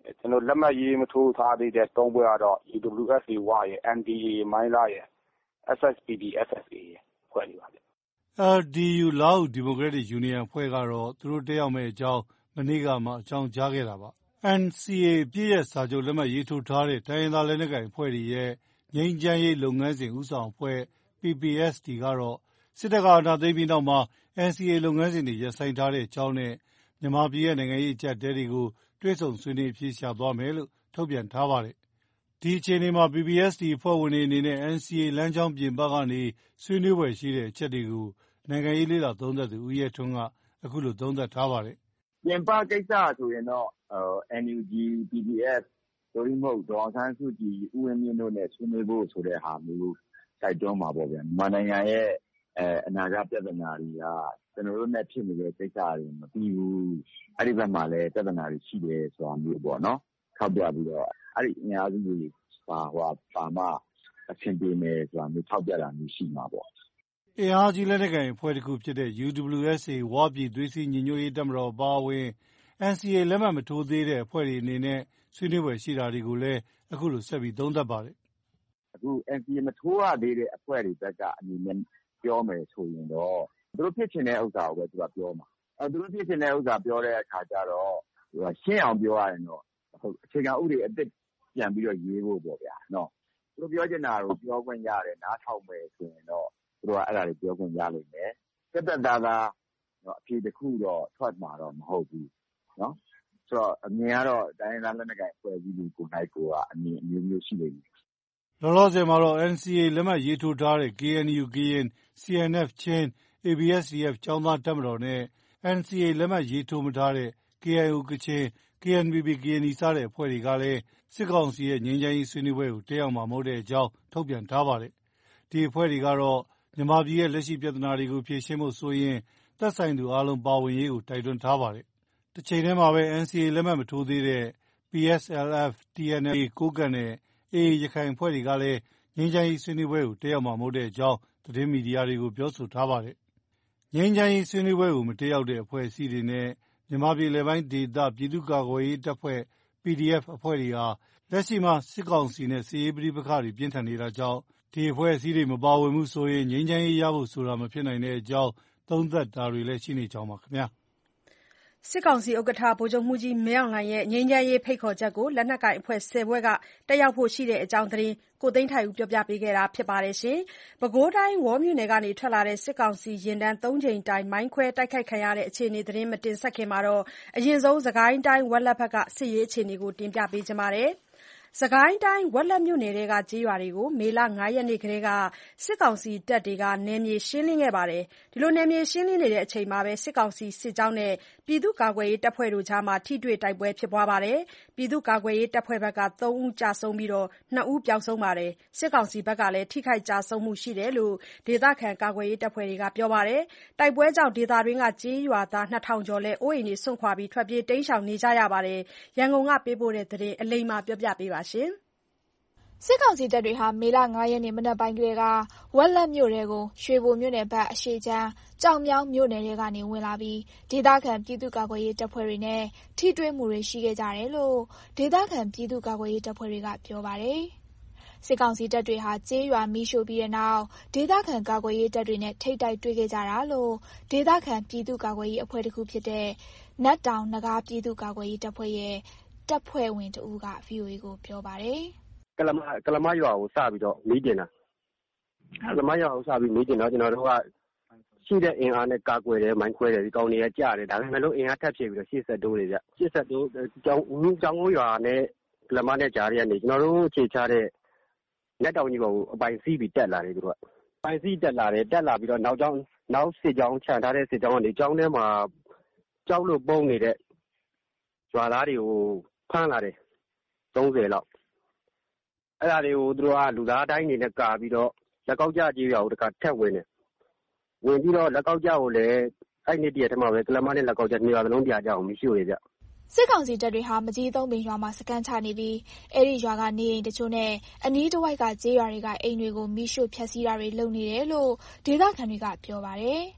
ကျွန်တော်လက်မှတ်ရေးမထိုးထားသေးတဲ့သုံးဖွဲ့ကတော့ U W S A ဝါရဲ့ N D A မိုင်းလာရဲ့ S S P D S S A ရဲ့ဖွဲ့တွေပါဗျ။ L D U လောက်ဒီမိုကရက်တစ်ယူနီယံဖွဲ့ကတော့သူတို့တက်ရောက်မဲ့အကြောင်းမနေ့ကမှအကြောင်းကြားခဲ့တာပါ။ N C A ပြည့်ရဲ့စာချုပ်လက်မှတ်ရေးထိုးထားတဲ့တိုင်းရင်းသားလက်နက်ကိုင်အဖွဲ့တွေရဲ့ငြိမ်းချမ်းရေးလုပ်ငန်းစဉ်ဦးဆောင်အဖွဲ့ P P S D ကတော့စစ်တပ်ကအာဏာသိမ်းပြီးနောက်မှာ N C A လုပ်ငန်းစဉ်တွေရပ်ဆိုင်းထားတဲ့အကြောင်းနဲ့မြန်မာပြည်ရဲ့နိုင်ငံရေးအကျပ်တဲတွေကိုတွေ့ဆုံဆွေးနွေးဖြေရှာသွားမယ်လို့ထုတ်ပြန်ထားပါတယ်။ဒီအခြေအနေမှာ P P S D အဖွဲ့ဝင်တွေအနေနဲ့ N C A လမ်းကြောင်းပြင်ပကနေဆွေးနွေးဖွယ်ရှိတဲ့အချက်တွေကိုနိုင်ငံရေးလေ့လာသုံးသပ်သူဦးရဲထွန်းကအခုလိုသုံးသပ်ထားပါတယ်။ပြင်ပကိစ္စဆိုရင်တော့ N U G P P S ဆိုရင်မဟုတ်ဒေါ်အောင်ဆန်းစုကြည်ဦးဝင်းမြင့်တို့နဲ့ဆွေးနွေးဖို့ဆိုတဲ့ဟာမျိုးတိုက်တွန်းမှာပေါ့ဗျာ။မြန်မာနိုင်ငံရဲ့အနာဂတ်ပြဿနာတွေကကျွန်တော်တို့နဲ့ဖြစ်နေတဲ့ကိစ္စတွေမပြီးဘူး။အဲ့ဒီဘက်မှာလည်းပြဿနာတွေရှိတယ်ဆိုတာမျိုးပေါ့နော်။ထောက်ပြပြီးတော့အဲ့ဒီအင်အားစုတွေပါဟိုပါမှအဆင်ပြေမယ်ဆိုတာမျိုးထောက်ပြတာမျိုးရှိမှာပေါ့။အင်အားကြီးလက်နက်ကိုင်အဖွဲ့တစ်ခုဖြစ်တဲ့ U W S A ဝါပြည်သွေးစည်းညီညွတ်ရေးတပ်မတော်ပါဝင် N C A လက်မှတ်မထိုးသေးတဲ့အဖွဲ့တွေအနေနဲ့ဆွေးနွေးဖွယ်ရှိတာတွေကိုလည်းအခုလိုဆက်ပြီးသုံးသပ်ပါတယ်။အခု N C A မထိုးရသေးတဲ့အဖွဲ့တွေဘက်ကအနေနဲ့ပြောမယ်ဆိုရင်တော့သူတို့ဖြစ်ချင်တဲ့ဥစ္စာကိုပဲသူကပြောမှာ။အဲသူတို့ဖြစ်ချင်တဲ့ဥစ္စာပြောတဲ့အခါကျတော့သူကရှင်းအောင်ပြောရရင်တော့အခြေခံဥပဒေအသစ်ပြန်ပြီးတော့ရေးဖို့ပေါ့ဗျာနော်။သူတို့ပြောချင်တာကိုပြောခွင့်ရတယ်နားထောင်မယ်ဆိုရင်တော့သူတို့ကအဲ့ဒါတွေပြောခွင့်ရလိမ့်မယ်။တက်တက်သားသားအဖြေတစ်ခုတော့ထွက်မှာတော့မဟုတ်ဘူးနော်။ဆိုတော့အမြင်ကတော့တိုင်းရင်းသားလက်နက်ကိုင်အဖွဲ့အစည်းတွေကိုနိုင်ကိုကအမြင်အမျိုးမျိုးရှိနေပြီ။လောလောဆယ်မှာတော့ N C A လက်မှတ်ရေးထိုးထားတဲ့ K N U ကရင် C N F ချင်း A B S D F ကျောင်းသားတပ်မတော်နဲ့ N C A လက်မှတ်ရေးထိုးမထားတဲ့ K I O ကချင် K N P P ကရင်နီစတဲ့အဖွဲ့တွေကလည်းစစ်ကောင်စီရဲ့ငြိမ်းချမ်းရေးဆွေးနွေးပွဲကိုတက်ရောက်မှာမဟုတ်တဲ့အကြောင်းထုတ်ပြန်ထားပါတယ်။ဒီအဖွဲ့တွေကတော့မြန်မာပြည်ရဲ့လက်ရှိပြဿနာတွေကိုဖြေရှင်းဖို့ဆိုရင်သက်ဆိုင်သူအားလုံးပါဝင်ရေးကိုတိုက်တွန်းထားပါတယ်။တစ်ချိန်တည်းမှာပဲ N C A လက်မှတ်မထိုးသေးတဲ့ P S L F T N L A ကိုးကန့်နဲ့ A A ရခိုင်အဖွဲ့တွေကလည်းငြိမ်းချမ်းရေးဆွေးနွေးပွဲကိုတက်ရောက်မှာမဟုတ်တဲ့အကြောင်းသတင်းမီဒီယာတွေကိုပြောဆိုထားပါတယ်။ငြိမ်းချမ်းရေးဆွေးနွေးပွဲကိုမတက်ရောက်တဲ့အဖွဲ့အစည်းတွေနဲ့မြန်မာပြည်လယ်ပိုင်းဒေသပြည်သူ့ကာကွယ်ရေးတပ်ဖွဲ့ P D F အဖွဲ့တွေဟာလက်ရှိမှာစစ်ကောင်စီနဲ့စစ်ရေးပဋိပက္ခတွေပြင်းထန်နေတာကြောင့်ဒီအဖွဲ့အစည်းတွေမပါဝင်မှုဆိုရင်ငြိမ်းချမ်းရေးရဖို့ဆိုတာမဖြစ်နိုင်တဲ့အကြောင်းသုံးသပ်တာတွေလည်းရှိနေကြောင်းပါခင်ဗျာ။စစ်ကောင်စီဥက္ကဋ္ဌဗိုလ်ချုပ်မှူးကြီးမင်းအောင်လှိုင်ရဲ့ငြိမ်းချမ်းရေးဖိတ်ခေါ်ချက်ကိုလက်နက်ကိုင်အဖွဲ့ဆယ်ဖွဲ့ကတက်ရောက်ဖို့ရှိတဲ့အကြောင်းသတင်းကိုသိန်းထိုက်ဦးပြောပြပေးခဲ့တာဖြစ်ပါတယ်။ပဲခူးတိုင်းဝေါ်မြို့နယ်ကနေထွက်လာတဲ့စစ်ကောင်စီယာဉ်တန်းသုံးကြိမ်တိုင်မိုင်းခွဲတိုက်ခိုက်ခံရတဲ့အခြေအနေသတင်းမတင်ဆက်ခင်အရင်ဆုံးစစ်ကိုင်းတိုင်းဝက်လက်ဘက်ကစစ်ရေးအခြေအနေကိုတင်ပြပေးချင်ပါတယ်။စစ်ကိုင်းတိုင်းဝက်လက်မြို့နယ်ထဲကကျေးရွာတွေကိုမေလ၅ရက်နေ့ကတည်းကစစ်ကောင်စီတပ်တွေကနယ်မြေရှင်းလင်းခဲ့ပါတယ်။နယ်မြေရှင်းလင်းနေချိန်မှာစစ်ကောင်စီစစ်ကြောင်းနဲ့ပြည်သူ့ကာကွယ်ရေးတပ်ဖွဲ့တို့ကြားထိတွေ့တိုက်ပွဲဖြစ်ပွားပါတယ်။ပြည်သူ့ကာကွယ်ရေးတပ်ဖွဲ့ဘက်ကသုံးဦးကျဆုံးပြီးနှစ်ဦးပျောက်ဆုံးပါတယ်။စစ်ကောင်စီဘက်ကလည်းထိခိုက်ကျဆုံးမှုရှိတယ်လို့ဒေသခံကာကွယ်ရေးတပ်ဖွဲ့တွေကပြောပါတယ်။တိုက်ပွဲကြောင့်ဒေသတွင်းကကျေးရွာသားနှစ်ထောင်ကျော်လည်းအိုးအိမ်စွန့်ခွာထွက်ပြေးတိမ်းရှောင်နေကြရပါတယ်။ရန်ကုန်ကပေးပို့တဲ့သတင်းအလိမ္မာပြောပြပေးပါရှင်။စစ်ကောင်စီတပ်တွေဟာမေလ၅ရက်နေ့မနက်ပိုင်းကတည်းကဝက်လက်မြို့နယ်ကိုရွှေဘိုမြို့နယ်ဘက်အရှေ့ခြမ်းကြောင်မြောင်းမြို့နယ်ထဲကနေဝင်လာပြီးဒေသခံပြည်သူ့ကာကွယ်ရေးတပ်ဖွဲ့တွေနဲ့ထိတွေ့မှုတွေရှိခဲ့ကြတယ်လို့ဒေသခံပြည်သူ့ကာကွယ်ရေးတပ်ဖွဲ့တွေကပြောပါတယ်။စစ်ကောင်စီတပ်တွေဟာကျေးရွာမီးရှို့ပြီးတဲ့နောက်ဒေသခံကာကွယ်ရေးတပ်တွေနဲ့ထိပ်တိုက်တွေ့ခဲ့ကြတာလို့ဒေသခံပြည်သူ့ကာကွယ်ရေးအဖွဲ့တစ်ခုဖြစ်တဲ့နတ်တောင်နဂါးပြည်သူ့ကာကွယ်ရေးတပ်ဖွဲ့ရဲ့တပ်ဖွဲ့ဝင်တဦးက ဗွီအိုအေကိုပြောပါတယ်။ကလမကလမရွာကိုစပြီးတော့မီးတင်တာကလမရွာကိုစပြီးမီးတင်တော့ကျွန်တော်တို့ကရှိတဲ့အင်အားနဲ့ကာကွယ်တယ်မိုင်းခွဲတယ်ဒီကောင်တွေကကြားတယ်ဒါပေမဲ့လို့အင်အားထပ်ဖြစ်ပြီးတော့ရှေ့ဆက်တိုးနေကြရှေ့ဆက်တိုးကျောင်းဦးကျောင်းကိုရွာနဲ့ကလမနဲ့ကြားရနေကျွန်တော်တို့ခြေချတဲ့လက်တောင်ကြီးပေါ်ကိုအပိုင်စီးပြီးတက်လာတယ်သူတို့ကအပိုင်စီးတက်လာတယ်တက်လာပြီးတော့နောက်ကျောင်းနောက်စစ်ကြောင်းခြံထားတဲ့စစ်ကြောင်းကနေကျောင်းထဲမှာကြောက်လို့ပုံနေတဲ့ရွာသားတွေကိုဖမ်းလာတယ်သုံးဆယ်လောက်အဲ့ဒါတွေကိုသူတို့ကလူသားတိုင်းနေနဲ့ကာပြီးတော့လက်ကောက်ကြကြီးရွာကိုတခါထက်ဝင်တယ်ဝင်ပြီးတော့လက်ကောက်ကြကိုလည်းအဲ့နေ့တည်းထဲမှာပဲကလမနဲ့လက်ကောက်ကြနေရာလုံးပြကြအောင်မရှိဘူးလေဗျစစ်ကောင်စီတပ်တွေဟာမကြီးသုံးပင်ရွာမှာစကန်ချနေပြီးအဲ့ဒီရွာကနေအိမ်တချို့နဲ့အနီးတစ်ဝိုက်ကကျေးရွာတွေကအိမ်တွေကိုမိရှို့ဖျက်ဆီးတာတွေလုပ်နေတယ်လို့ဒေသခံတွေကပြောပါတယ်။ဒ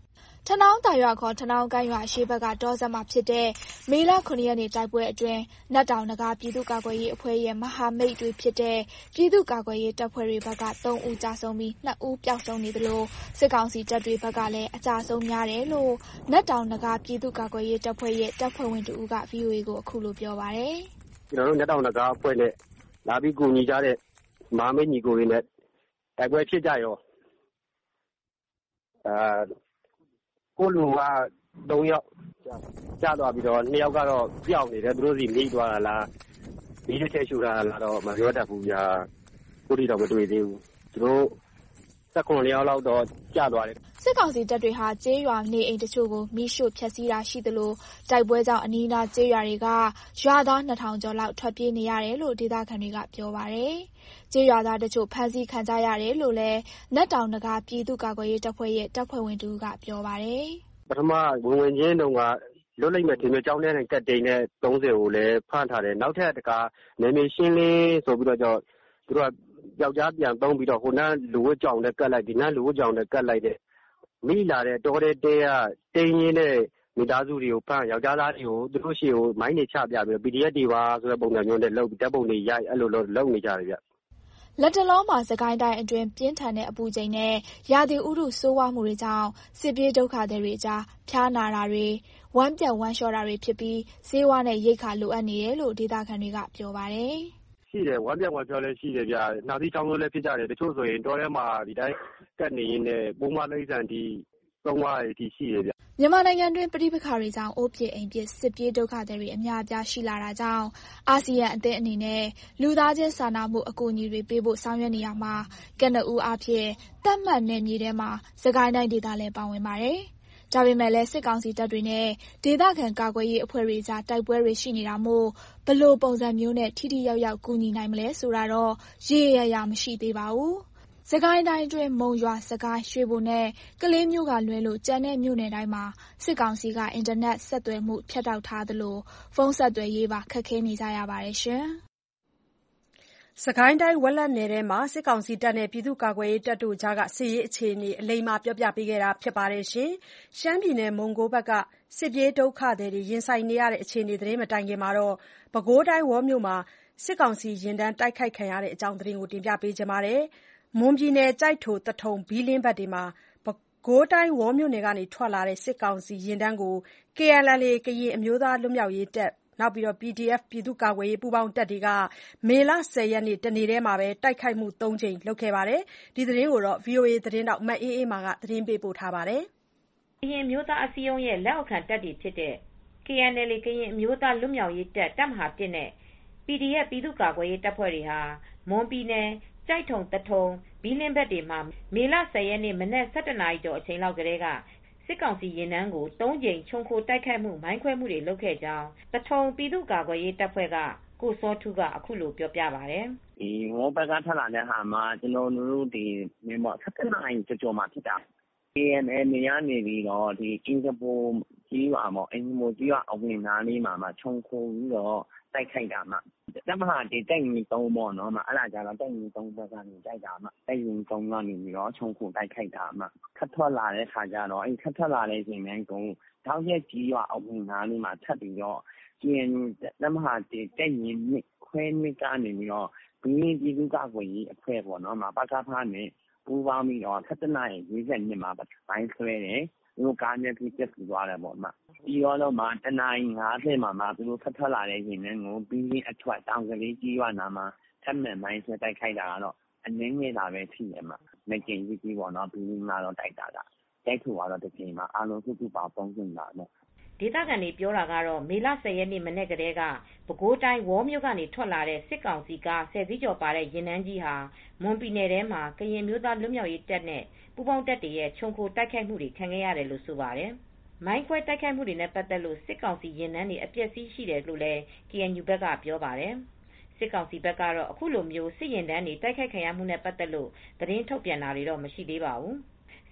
ထနောင်းသာရွာခေါ်ထနောင်းကိုင်းရွာအရှေ့ဘက်ကတောစပ်မှာဖြစ်တဲ့မေလခုနှစ်ရက်နေ့တိုက်ပွဲအတွင်းနတ်တောင်နဂါပြည်သူ့ကာကွယ်ရေးအဖွဲ့ရဲ့မဟာမိတ်တွေဖြစ်တဲ့ပြည်သူ့ကာကွယ်ရေးတပ်ဖွဲ့တွေဘက်ကသုံးဦးကြာဆုံးပြီးနှစ်ဦးပျောက်ဆုံးနေသလိုစစ်ကောင်စီတပ်တွေဘက်ကလည်းအကြဆုံးများတယ်လို့နတ်တောင်နဂါပြည်သူ့ကာကွယ်ရေးတပ်ဖွဲ့ရဲ့တပ်ဖွဲ့ဝင်တဦးက ဗွီအိုအေ ကိုအခုလိုပြောပါတယ်။ကျွန်တော်တို့နတ်တောင်နဂါအဖွဲ့နဲ့လာပြီးကူညီကြတဲ့မဟာမိတ်ညီကိုတွေနဲ့တိုက်ပွဲဖြစ်ကြရောအာကိုလူကသုံးယောက်ကြာသွားပြီးတော့နှစ်ယောက်ကတော့ပျောက်နေတယ်သူတို့စီမိသွားတာလားမိတဲ့ချက်ရှူတာလားတော့မပြောတတ်ဘူးဗျာကိုတီတော့မတွေ့သေးဘူးသူတို့စက်ခွန်လျောက်လောက်တော့ကြာသွားတယ်စစ်ကောင်စီတပ်တွေဟာကျေးရွာနေအိမ်တချို့ကိုမိရှို့ဖျက်ဆီးတာရှိသလိုတိုက်ပွဲကြောင့်အနီးအနားကျေးရွာတွေကရွာသားနှစ်ထောင်ကျော်လောက်ထွက်ပြေးနေရတယ်လို့ဒေသခံတွေကပြောပါတယ်။ကျေးရွာသားတချို့ဖမ်းဆီးခံကြရတယ်လို့လည်းနတ်တောင်နဂါပြည်သူ့ကာကွယ်ရေးတပ်ဖွဲ့ရဲ့တပ်ဖွဲ့ဝင်တူကပြောပါတယ်။ပထမဝင်ဝင်ချင်းတုန်းကလွတ်လိုက်မဲ့ထင်မြကြောင်းတဲ့ကတ်တိန်နဲ့သုံးဆယ်ကိုလည်းဖမ်းထားတယ်။နောက်ထပ်တကနေမရှင်းလင်းဆိုပြီးတော့ကြောသူတို့ကယောက်ျားပြန်သုံးပြီးတော့ဟိုနားလူဝတ်ကြောင်နဲ့ကတ်လိုက်ဒီနားလူဝတ်ကြောင်နဲ့ကတ်လိုက်တဲ့မိလာတဲ့တော်တဲ့တဲကတင်းရင်းတဲ့မိသားစုတွေကိုဖမ်းယောက်ျားသားတွေကိုသူတို့ရှိကိုမိုင်းနေချပြပြီး ပီ ဒီ အက်ဖ် တွေပါဆိုတဲ့ပုံစံမျိုးနဲ့လုပ်ပြီးတပ်ပုံတွေရိုက်အဲ့လိုလိုလုပ်နေကြတယ်ဗျလက်တလုံးမှာစကိုင်းတိုင်းအတွင်းပြင်းထန်တဲ့အပူချိန်နဲ့ရာသီဥတုဆိုးဝါးမှုတွေကြောင့်စစ်ပြေးဒုက္ခသည်တွေကြားဖျားနာတာတွေဝမ်းပြက်ဝမ်းလျှောတာတွေဖြစ်ပြီးဆေးဝါးနဲ့ရိက္ခာလိုအပ်နေတယ်လို့ဒေသခံတွေကပြောပါတယ်ရှိတယ်ဝမ်းပြက်ဝမ်းလျှောလည်းရှိတယ်ဗျနှာသီးချောင်းလို့လည်းဖြစ်ကြတယ်တချို့ဆိုရင်တော်ထဲမှာဒီတိုင်းကတ်နေရင်းနဲ့ပုံမှန်လိမ့်ဆန်ဒီသုံးဝါးတွေရှိတယ်ဗျမြန်မာနိုင်ငံတွင်းပြည်ပခါတွေကြောင့်အိုးပြစ်အိမ်ပြစ်စစ်ပြေးဒုက္ခသည်တွေအများအပြားရှိလာတာကြောင့်အာဆီယံအသင်းအနေနဲ့လူသားချင်းစာနာမှုအကူအညီတွေပေးဖို့ဆောင်ရွက်နေရမှာကနဦးအဖြစ်တတ်မှတ်နယ်မြေထဲမှာစကိုင်းတိုင်းဒေသလည်းပါဝင်ပါတယ်။ဒါပေမဲ့လည်းစစ်ကောင်စီတပ်တွေနဲ့ဒေသခံကာကွယ်ရေးအဖွဲ့တွေကြားတိုက်ပွဲတွေရှိနေတာမို့ဘလို့ပုံစံမျိုးနဲ့ထိထိရောက်ရောက်ကူညီနိုင်မလဲဆိုတာတော့ရေရရမရှိသေးပါဘူး။စကိုင်းတိုင်းအတွင်းမုံရွာစကိုင်းရွှေဘိုနဲ့ကလေးမျိုးကလွဲလို့ကျန်တဲ့မြို့နယ်တိုင်းမှာစစ်ကောင်စီကအင်တာနက်ဆက်သွယ်မှုဖြတ်တောက်ထားသလိုဖုန်းဆက်သွယ်ရေးပါခက်ခဲနေကြရပါတယ်ရှင်။စကိုင်းတိုင်းဝက်လက်နယ်ထဲမှာစစ်ကောင်စီတပ်နဲ့ပြည်သူ့ကာကွယ်ရေးတပ်တို့ကြားကစစ်ရေးအခြေအနေအလိမ္မာပြောပြပေးခဲ့တာဖြစ်ပါတယ်ရှင်။ရှမ်းပြည်နယ်မုံကိုးဘက်ကစစ်ပြေးဒုက္ခသည်တွေရင်ဆိုင်နေရတဲ့အခြေအနေသတင်းမတိုင်ခင်မှာတော့ပဲခူးတိုင်းဝေါ်မြို့မှာစစ်ကောင်စီရင်တန်းတိုက်ခိုက်ခံရတဲ့အကြောင်းသတင်းကိုတင်ပြပေးချင်ပါတယ်။မွန်ပြည်နယ်ကျိုက်ထိုသထုံဘီလင်းဘက်တွေမှာပဲခူးတိုင်းဝေါ်မြို့နယ်ကနေထွက်လာတဲ့စစ်ကောင်စီရင်တန်းကို ကေ အယ် အယ် အေ ကရင်အမျိုးသားလွတ်မြောက်ရေးတပ်၊ ပီ ဒီ အက်ဖ် ပြည်သူ့ကာကွယ်ရေးပူးပေါင်းတပ်တွေကမေလဆယ်ရက်နေ့တနေ့တည်းမှာတိုက်ခိုက်မှုသုံးကြိမ်လုပ်ခဲ့ပါတယ်။ဒီသတင်းကိုဗွီအိုအေသတင်းထောက်မအေးအေးမာကသတင်းပေးပို့ထားပါတယ်။ကရင်အမျိုးသားအစည်းအရုံးရဲ့လက်အောက်ခံတပ်တွေဖြစ်တဲ့ ကေ အယ် အယ် အေ ကရင်အမျိုးသားလွတ်မြောက်ရေးတပ်တပ်မဟာတစ်နဲ့ ပီ ဒီ အက်ဖ် ပြည်သူ့ကာကွယ်ရေးတပ်ဖွဲ့တွေဟာမွန်ပြည်နယ်ကျိုက်ထုံသထုံဘီလင်းဘက်တွေမှာမေလဆယ်ရက်နေ့မနက်၁၁နာရီကျော်အချိန်လောက်ကတည်းကစစ်ကောင်စီရင်တန်းကိုသုံးကြိမ်ခြုံခိုတိုက်ခိုက်မှုမိုင်းခွဲမှုတွေလုပ်ခဲ့ကြောင်းသထုံပြည်သူ့ကာကွယ်ရေးတပ်ဖွဲ့ကကိုစောထူးကအခုလိုပြောပြပါတယ်။ဒီဝေါ်ဘက်ကထွက်လာတဲ့ဟာမှာကျွန်တော်တို့ဒီမင်းမ၁၁နာရီကျော်ကျော်မှာဖြစ်တာ။ ကေ အယ် အယ် အေ ကနေပြီးတော့ဒီအင်ဂျပူကြီးပါမော်အင်ဂျပူကြီးကအဝင်နားလေးမှာမှခြုံခိုပြီးတော့တိုက်ခိုက်တာမှတပ်မဟာဒီတိုက်ရင်သုံးပေါ့နော်အဲ့ဒါကြတော့တိုက်ရင်သုံးဘက်ကနေတိုက်တာမှတိုက်ရင်သုံးကနေပြီးတော့ခြုံခိုတိုက်ခိုက်တာမှခတ်ထွက်လာတဲ့ခါကျတော့အဲ့ခတ်ထွက်လာတဲ့ချိန်တိုင်းကုန်းတောက်ရက်ကြီးရွာအဝင်နားလေးမှာထပ်ပြီးတော့ကျင်းတပ်မဟာဒီတိုက်ရင်နှစ်ခွဲနှစ်ကနေပြီးတော့ဘင်းပြည်သူ့ကာကွယ်ရေးအဖွဲ့ပေါ့နော်မှာပကဖားနဲ့ပူးပေါင်းပြီးတော့၁၇နာရီ၄၀မှာဘိုင်းဆွဲတယ်သူတို့ကားနဲ့ပြစ်ပြသွားတယ်ပေါ့မှပြီးတော့မှတနာရီ၅၀မှာမှသူတို့ဖတ်ထွက်လာတဲ့ရင်နဲ့ကိုပြီးရင်အထွက်တောင်ကလေးကြီးရွာနာမှာထပ်မှန်ပိုင်းဆွဲတိုက်ခိုက်တာကတော့အနည်းငယ်လာပဲဖြစ်ရမှာမကျင်ကြီးကြီးပေါ့နော်ပြီးရင်ကတော့တိုက်တာကတိုက်ထူကတော့တစ်ချိန်မှာအားလုံးစုစုပေါင်းသုံးကြိမ်လာတော့ဒေသခံတွေပြောတာကတော့မေလဆယ်ရက်နေ့မနေ့ကတည်းကပဲခူးတိုင်းဝေါ်မြို့ကနေထွက်လာတဲ့စစ်ကောင်စီကဆယ်စီးကျော်ပါတဲ့ရင်နှန်းကြီးဟာမွန်ပြည်နယ်ထဲမှာကရင်မျိုးသားလွတ်မြောက်ရေးတပ်နဲ့ပူးပေါင်းတပ်တွေရဲ့ခြုံခိုတိုက်ခိုက်မှုတွေခံခဲ့ရတယ်လို့ဆိုပါတယ်။မိုင်းခွဲတိုက်ခိုက်မှုတွေနဲ့ပတ်သက်လို့စစ်ကောင်စီရင်နှန်းတွေအပျက်စီးရှိတယ်လို့လည်း ကေ အန် ယူ ဘက်ကပြောပါတယ်။စစ်ကောင်စီဘက်ကတော့အခုလိုမျိုးစစ်ရင်တန်းတွေတိုက်ခိုက်ခံရမှုနဲ့ပတ်သက်လို့သတင်းထုတ်ပြန်တာတွေတော့မရှိသေးပါဘူး။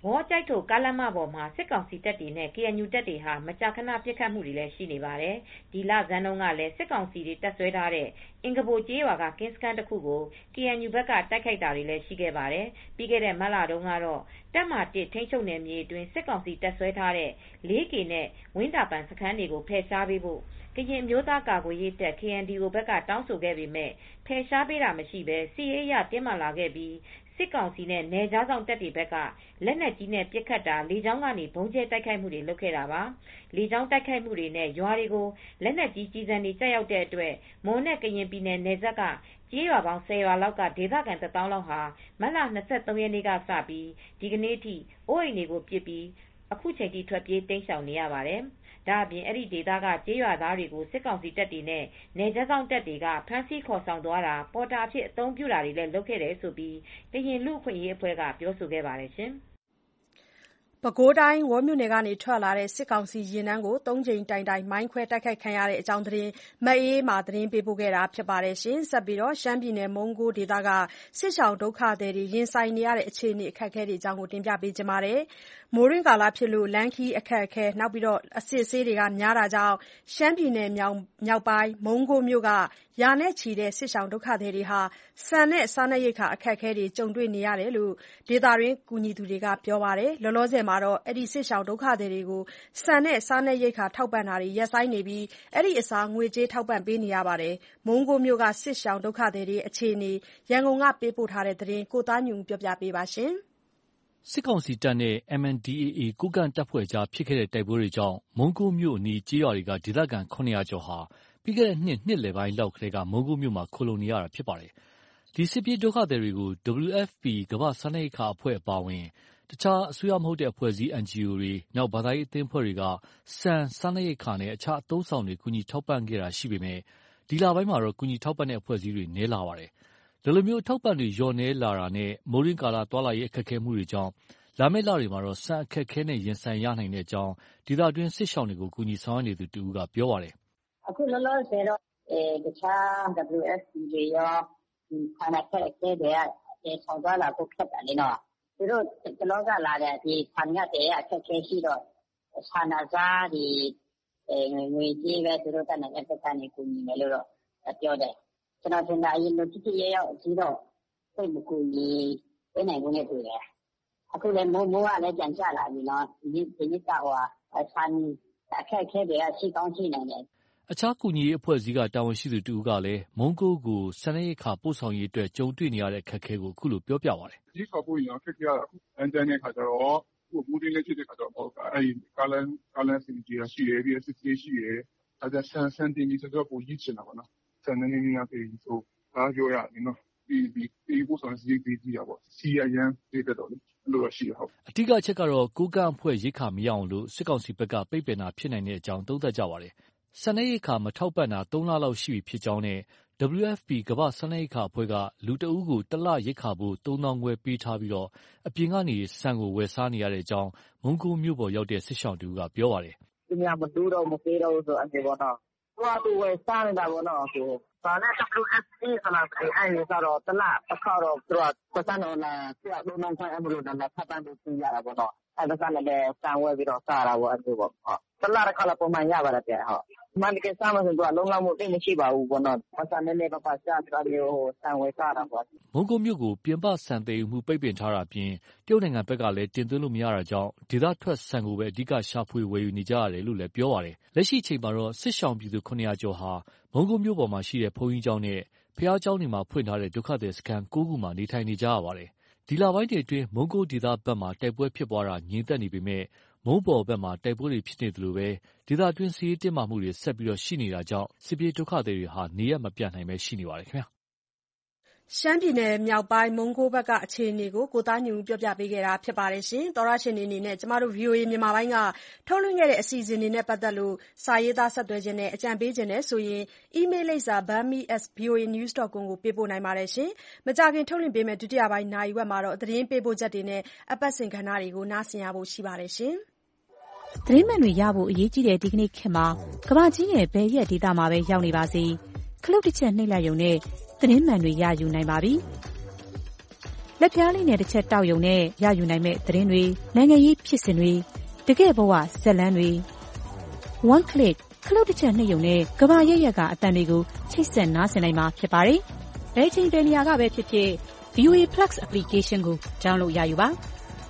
ဘောကျိုက်ထိုကားလမ်းမပေါ်မှာစစ်ကောင်စီတပ်တွေနဲ့ ကေအန်ယူ တပ်တွေဟာမကြာခဏပစ်ခတ်မှုတွေလည်းရှိနေပါတယ်။ဒီလဇန်တုန်းကလည်းစစ်ကောင်စီတွေတပ်ဆွဲထားတဲ့အင်္ဂဘိုကျေးရွာကကင်းစခန်းတစ်ခုကို ကေအန်ယူ ဘက်ကတိုက်ခိုက်တာတွေလည်းရှိခဲ့ပါတယ်။ပြီးခဲ့တဲ့မတ်လတုန်းကတော့တပ်မတစ်ထိန်းချုပ်နယ်မြေအတွင်းစစ်ကောင်စီတပ်ဆွဲထားတဲ့ လေးကေ နဲ့ဝင်းတာပန်စခန်းတွေကိုဖယ်ရှားပေးဖို့ကရင်အမျိုးသားကာကွယ်ရေးတပ် ကေအန်ဒီအို ဘက်ကတောင်းဆိုခဲ့ပေမဲ့ဖယ်ရှားပေးတာမရှိဘဲစစ်ရေးအရတင်းမာလာခဲ့ပြီးစစ်ကောင်စီနဲ့နယ်ခြားစောင့်တပ်တွေဘက်ကလက်နက်ကြီးနဲ့ပစ်ခတ်တာလေကြောင်းကနေဘုံကျဲတိုက်ခိုက်မှုတွေလုပ်ခဲ့တာပါလေကြောင်းတိုက်ခိုက်မှုတွေနဲ့ရွာတွေကိုလက်နက်ကြီးကြီးစံတွေကျရောက်တဲ့အတွက်မွန်နဲ့ကရင်ပြည်နယ်နယ်စပ်ကကြေးရွာပေါင်းဆယ်ရွာလောက်ကဒေသခံတစ်သောင်းလောက်ဟာမတ်လ၂၃ရက်နေ့ကစပြီးဒီကနေ့ထိအိုးအိမ်တွေကိုပစ်ပြီးအခုချိန်ထိထွက်ပြေးတိမ်းရှောင်နေရပါတယ်ဒါအပြင်အဲ့ဒီဒေသကကြေးရွာသားတွေကိုစစ်ကောင်စီတပ်တွေနဲ့နယ်ခြားစောင့်တပ်တွေကဖမ်းဆီးခေါ်ဆောင်သွားတာပေါ်တာအဖြစ်အသုံးပြုတာတွေလည်းလုပ်ခဲ့တယ်ဆိုပြီးကရင်လူ့အခွင့်အရေးအဖွဲ့ကပြောဆိုခဲ့ပါတယ်ရှင်။ပဲခူးတိုင်းဝေါ်မြို့နယ်ကနေထွက်လာတဲ့စစ်ကောင်စီယာဉ်တန်းကိုသုံးကြိမ်တိုင်တိုင်မိုင်းခွဲတိုက်ခိုက်ခံရတဲ့အကြောင်းသတင်းမအေးမာသတင်းပေးပို့ခဲ့တာပါ။ဆက်ပြီးရှမ်းပြည်နယ်မုံးကိုးဒေသကစစ်ရှောင်ဒုက္ခသည်တွေရင်ဆိုင်နေရတဲ့အခြေအနေအခက်အခဲတွေအကြောင်းတင်ပြပေးကြပါမယ်။မိုးရင်းကာလဖြစ်လို့လမ်းခီးအခက်အခဲအစစ်အဆေးတွေများတာကြောင့်ရှမ်းပြည်နယ်မြောက်မြောက်ပိုင်းမုံးကိုးမြို့ကရာနဲ့ချီတဲ့စစ်ရှောင်ဒုက္ခသည်တွေဟာဆန်နဲ့စားနပ်ရိက္ခာအခက်အခဲတွေကြုံတွေ့နေရတယ်လို့ဒေသတွင်းကူညီသူတွေကပြောပါတယ်။လောလောဆယ်မှာတော့အဲ့ဒီစစ်ရှောင်ဒုက္ခသည်တွေကိုဆန်နဲ့စားနပ်ရိက္ခာထောက်ပံ့တာတွေရပ်ဆိုင်းနေပြီးအဲ့ဒီအစားငွေကြေးထောက်ပံ့ပေးနေရပါတယ်။မုံးကိုးမြို့ကစစ်ရှောင်ဒုက္ခသည်တွေအခြေအနေရန်ကုန်ကပေးပို့ထားတဲ့သတင်းကိုသားညွန့်ပြောပြပေးပါရှင်။စစ်ကောင်စီတပ်နဲ့ အမ် အန် ဒီ အေ အေ ကိုးကန့်တပ်ဖွဲ့ကြားဖြစ်ခဲ့တဲ့တိုက်ပွဲတွေကြောင့်မုံးကိုးမြို့အနီးကျေးရွာတွေကဒေသခံခုနှစ်ရာကျော်ဟာပြီးခဲ့တဲ့နှစ်နှစ်လယ်ပိုင်းလောက်ကတည်းကမုံးကိုးမြို့မှာခိုလှုံနေရတာဖြစ်ပါတယ်။ဒီစစ်ပြေးဒုက္ခသည်တွေကို ဒဘလျူ အက်ဖ် ပီ ကမ္ဘာ့စားနပ်ရိက္ခာအဖွဲ့အပါအဝင်တခြားအစိုးရမဟုတ်တဲ့အဖွဲ့အစည်း အန် ဂျီ အို တွေနောက်ဘာသာရေးအသင်းအဖွဲ့တွေကဆန်စားနပ်ရိက္ခာနဲ့အခြားအသုံးအဆောင်တွေကူညီထောက်ပံ့ခဲ့တာရှိပေမဲ့ဒီလပိုင်းမှာတော့ကူညီထောက်ပံ့တဲ့အဖွဲ့အစည်းတွေနည်းလာပါတယ်။ဒီလိုမျိုးထောက်ပံ့တွေလျော့နည်းလာတာနဲ့မိုးရင်းကာလသွားလာရေးအခက်အခဲမှုတွေကြောင့်လာမယ့်လတွေမှာတော့ဆန်အခက်အခဲနဲ့ရင်ဆိုင်ရနိုင်တဲ့အကြောင်းဒေသတွင်းစစ်ရှောင်တွေကိုကူညီဆောင်ရွက်နေသူတူကပြောပါတယ်။အခုလောလောဆယ်တော့အဲတခြား ဒဘလျူ အက်ဖ် ပီ တွေရောဒီဆန်အခက်အခဲတွေကအဲဆောင်သွားလာဖို့ခက်တယ်လေနော်။သူတို့တလောကလာတဲ့ဒီဆန်ရတဲ့အခက်အခဲရှိတော့ဆန်အစားဒီအဲငွေကြေးပဲသူတို့တန်းတဲ့စကနေကူညီမယ်လို့တော့ပြောတယ်။ကျွန်တော်ထင်တာအရင်လိုတိတိကျကျအကြီးတော့စိတ်မကူညီပေးနိုင်ဘူးနဲ့တူတယ်။အခုလည်းမိုးမိုးကလည်းကြံကြလာပြီနော်။ဒီဒီနေ့ကတော့ဆန်အခက်အခဲတွေကရှိကောင်းရှိနိုင်တယ်။အခြားကူညီရေးအဖွဲ့အစည်းကတာဝန်ရှိသူတူကလည်းမုံးကိုးကိုဆန်ရိက္ခာပို့ဆောင်ရေးအတွက်ကြုံတွေ့နေရတဲ့အခက်အခဲကိုအခုလိုပြောပြပါတယ်။ဒီခါပို့ရင်အခက်အခဲကအခုအန်တန်နဲ့ခါကျတော့အခုဘူးတင်းလေးဖြစ်တဲ့ခါကျတော့အဲဒီကာလန်ကာလန်စင်ကြီးရှိရပြီးစစ်စစ်ရှိရအဲဒါဆန်ဆန်တင်ပြီးဆိုတော့ပိုရစ်ချင်တာပါနော်။ဆန်နေနေနေပြေးဆိုအားကြောရတယ်နော်။ဒီဒီဒီပို့ဆောင်စီးပြီးကြည့်ရပါစီရရန်ပြေးတော့လေလို့ရှိဟုတ်အဓိကအချက်ကတော့ကိုကန့်အဖွဲ့ရိက္ခာမရအောင်လို့စစ်ကောင်စီဘက်ကပိတ်ပင်တာဖြစ်နိုင်တဲ့အကြောင်းသုံးသပ်ကြပါတယ်။ဆန်ရိက္ခာမထောက်ပံ့တာသုံးလလောက်ရှိပြီဖြစ်ကြောင်းနဲ့ ဒဘလျူ အက်ဖ် ပီ ကမ္ဘာ့စားနပ်ရိက္ခာအဖွဲ့ကလူတဦးကိုတစ်လရိက္ခာဖို့သုံးသောင်းခွဲပေးထားပြီးတော့အပြင်ကနေဆန်ကိုဝယ်စားနေရတဲ့အကြောင်းမုံးကိုးမြို့ပေါ်ရောက်တဲ့စစ်ရှောင်တူကပြောပါတယ်။ဒီညမတူတော့မပေးတော့ဆိုအဲ့ဒီပေါ့နော်။ဘာသူဝယ်စားနေတာပေါ့နော်အခု။ဒါနဲ့ ဒဘလျူ အက်ဖ် ပီ ဆလာအဲ့ဒီကတော့တစ်လတစ်ခါတော့သူကပတ်စံတော့လာသူကလုံးလုံးခွင့်အမလို့တော့ဖတ်ပန်းလို့ပြရတာပေါ့နော်။အဲ့ဒါကလည်းစံဝဲပြီးတော့စားတာပေါ့အဲ့ဒီပေါ့ဟုတ်။တစ်လတစ်ခါတော့ပုံမှန်ရပါတယ်တဲ့ဟုတ်။မှန်တကယ်စားမှဆိုတော့လုံးလုံးမှုသိမရှိပါဘူးပေါ့နော်။ပတ်စံနဲ့လည်းပပရှာတာမျိုးဟိုစံဝဲစားတာပေါ့။မုံးကိုးမြို့ကိုပြင်ပဆန်သေးမှုပိတ်ပင်ထားတာပြင်တရုတ်နိုင်ငံဘက်ကလည်းတင်သွင်းလို့မရတာကြောင့်ဒေသထွက်ဆန်ကိုပဲအဓိကရှာဖွေဝယ်ယူနေကြရတယ်လို့လည်းပြောပါတယ်။လက်ရှိအချိန်မှာတော့စစ်ရှောင်ပြည်သူခုနှစ်ရာကျော်ဟာမုံးကိုးမြို့ပေါ်မှာရှိတဲ့ဘုန်းကြီးကျောင်းနဲ့ဖျားကျောင်းတွေမှာဖွင့်ထားတဲ့ဒုက္ခသည်စခန်း၉ခုမှာနေထိုင်နေကြရပါတယ်။ဒီလပိုင်းတွေအတွင်းမုံးကိုးဒေသဘက်မှာတိုက်ပွဲဖြစ်ပွားတာငြိမ်သက်နေပေမဲ့မုံးပေါ်ဘက်မှာတိုက်ပွဲတွေဖြစ်နေသလိုပဲဒေသတွင်းစစ်ရေးတင်းမာမှုတွေဆက်ပြီးရှိနေတာကြောင့်စစ်ပြေးဒုက္ခသည်တွေဟာနေရမပြတ်နိုင်ပဲရှိနေပါတယ်ခင်ဗျာ။ရှမ်းပြည်နယ်မြောက်ပိုင်းမုံးကိုးဘက်ကအခြေအနေကိုကိုသားညွန့်ပြောပြပေးခဲ့တာဖြစ်ပါတယ်ရှင်။သောရရှင်တွေအနေနဲ့ကျမတို့ ဗွီအိုအေ မြန်မာပိုင်းကထုတ်လွှင့်ခဲ့တဲ့အစီအစဉ်တွေနဲ့ပတ်သက်လို့စာရေးသားဆက်သွယ်ခြင်းနဲ့အကြံပေးခြင်းနဲ့ဆိုရင်အီးမေးလ်လိပ်စာ b u r m e s at v o a news dot com ကိုပေးပို့နိုင်ပါတယ်ရှင်။မကြာခင်ထုတ်လွှင့်ပေးမယ့်ဒုတိယပိုင်းနာရီဝက်မှာတော့သတင်းပေးပို့ချက်တွေနဲ့အပတ်စဉ်ကဏ္ဍတွေကိုနားဆင်ရဖို့ရှိပါတယ်ရှင်။သတင်းမှန်တွေရဖို့အရေးကြီးတဲ့ဒီကနေ့ခေတ်မှာကမ္ဘာကြီးရဲ့ဘယ်ရက်ဒေသမှာပဲရောက်နေပါစေခလုတ်တစ်ချက်နှိပ်လိုက်ရုံနဲ့သတင်းမှန်တွေရယူနိုင်ပါပြီ။ကတ်ပြားလေးနဲ့တစ်ချက်တောက်ရုံနဲ့ရယူနိုင်မဲ့သတင်းတွေနိုင်ငံရေးဖြစ်စဉ်တွေတကယ့်ဘဝဇာတ်လမ်းတွေ one click ခလုတ်တစ်ချက်နှိပ်ရုံနဲ့ကမ္ဘာရဲ့ရက်ကအတန်တွေကိုချိတ်ဆက်နားဆင်နိုင်မှာဖြစ်ပါတယ်။ဘယ်ချိန်ဘယ်နေရာကပဲဖြစ်ဖြစ် ဗီအိုအေ Plus application ကို download ရယူပါ။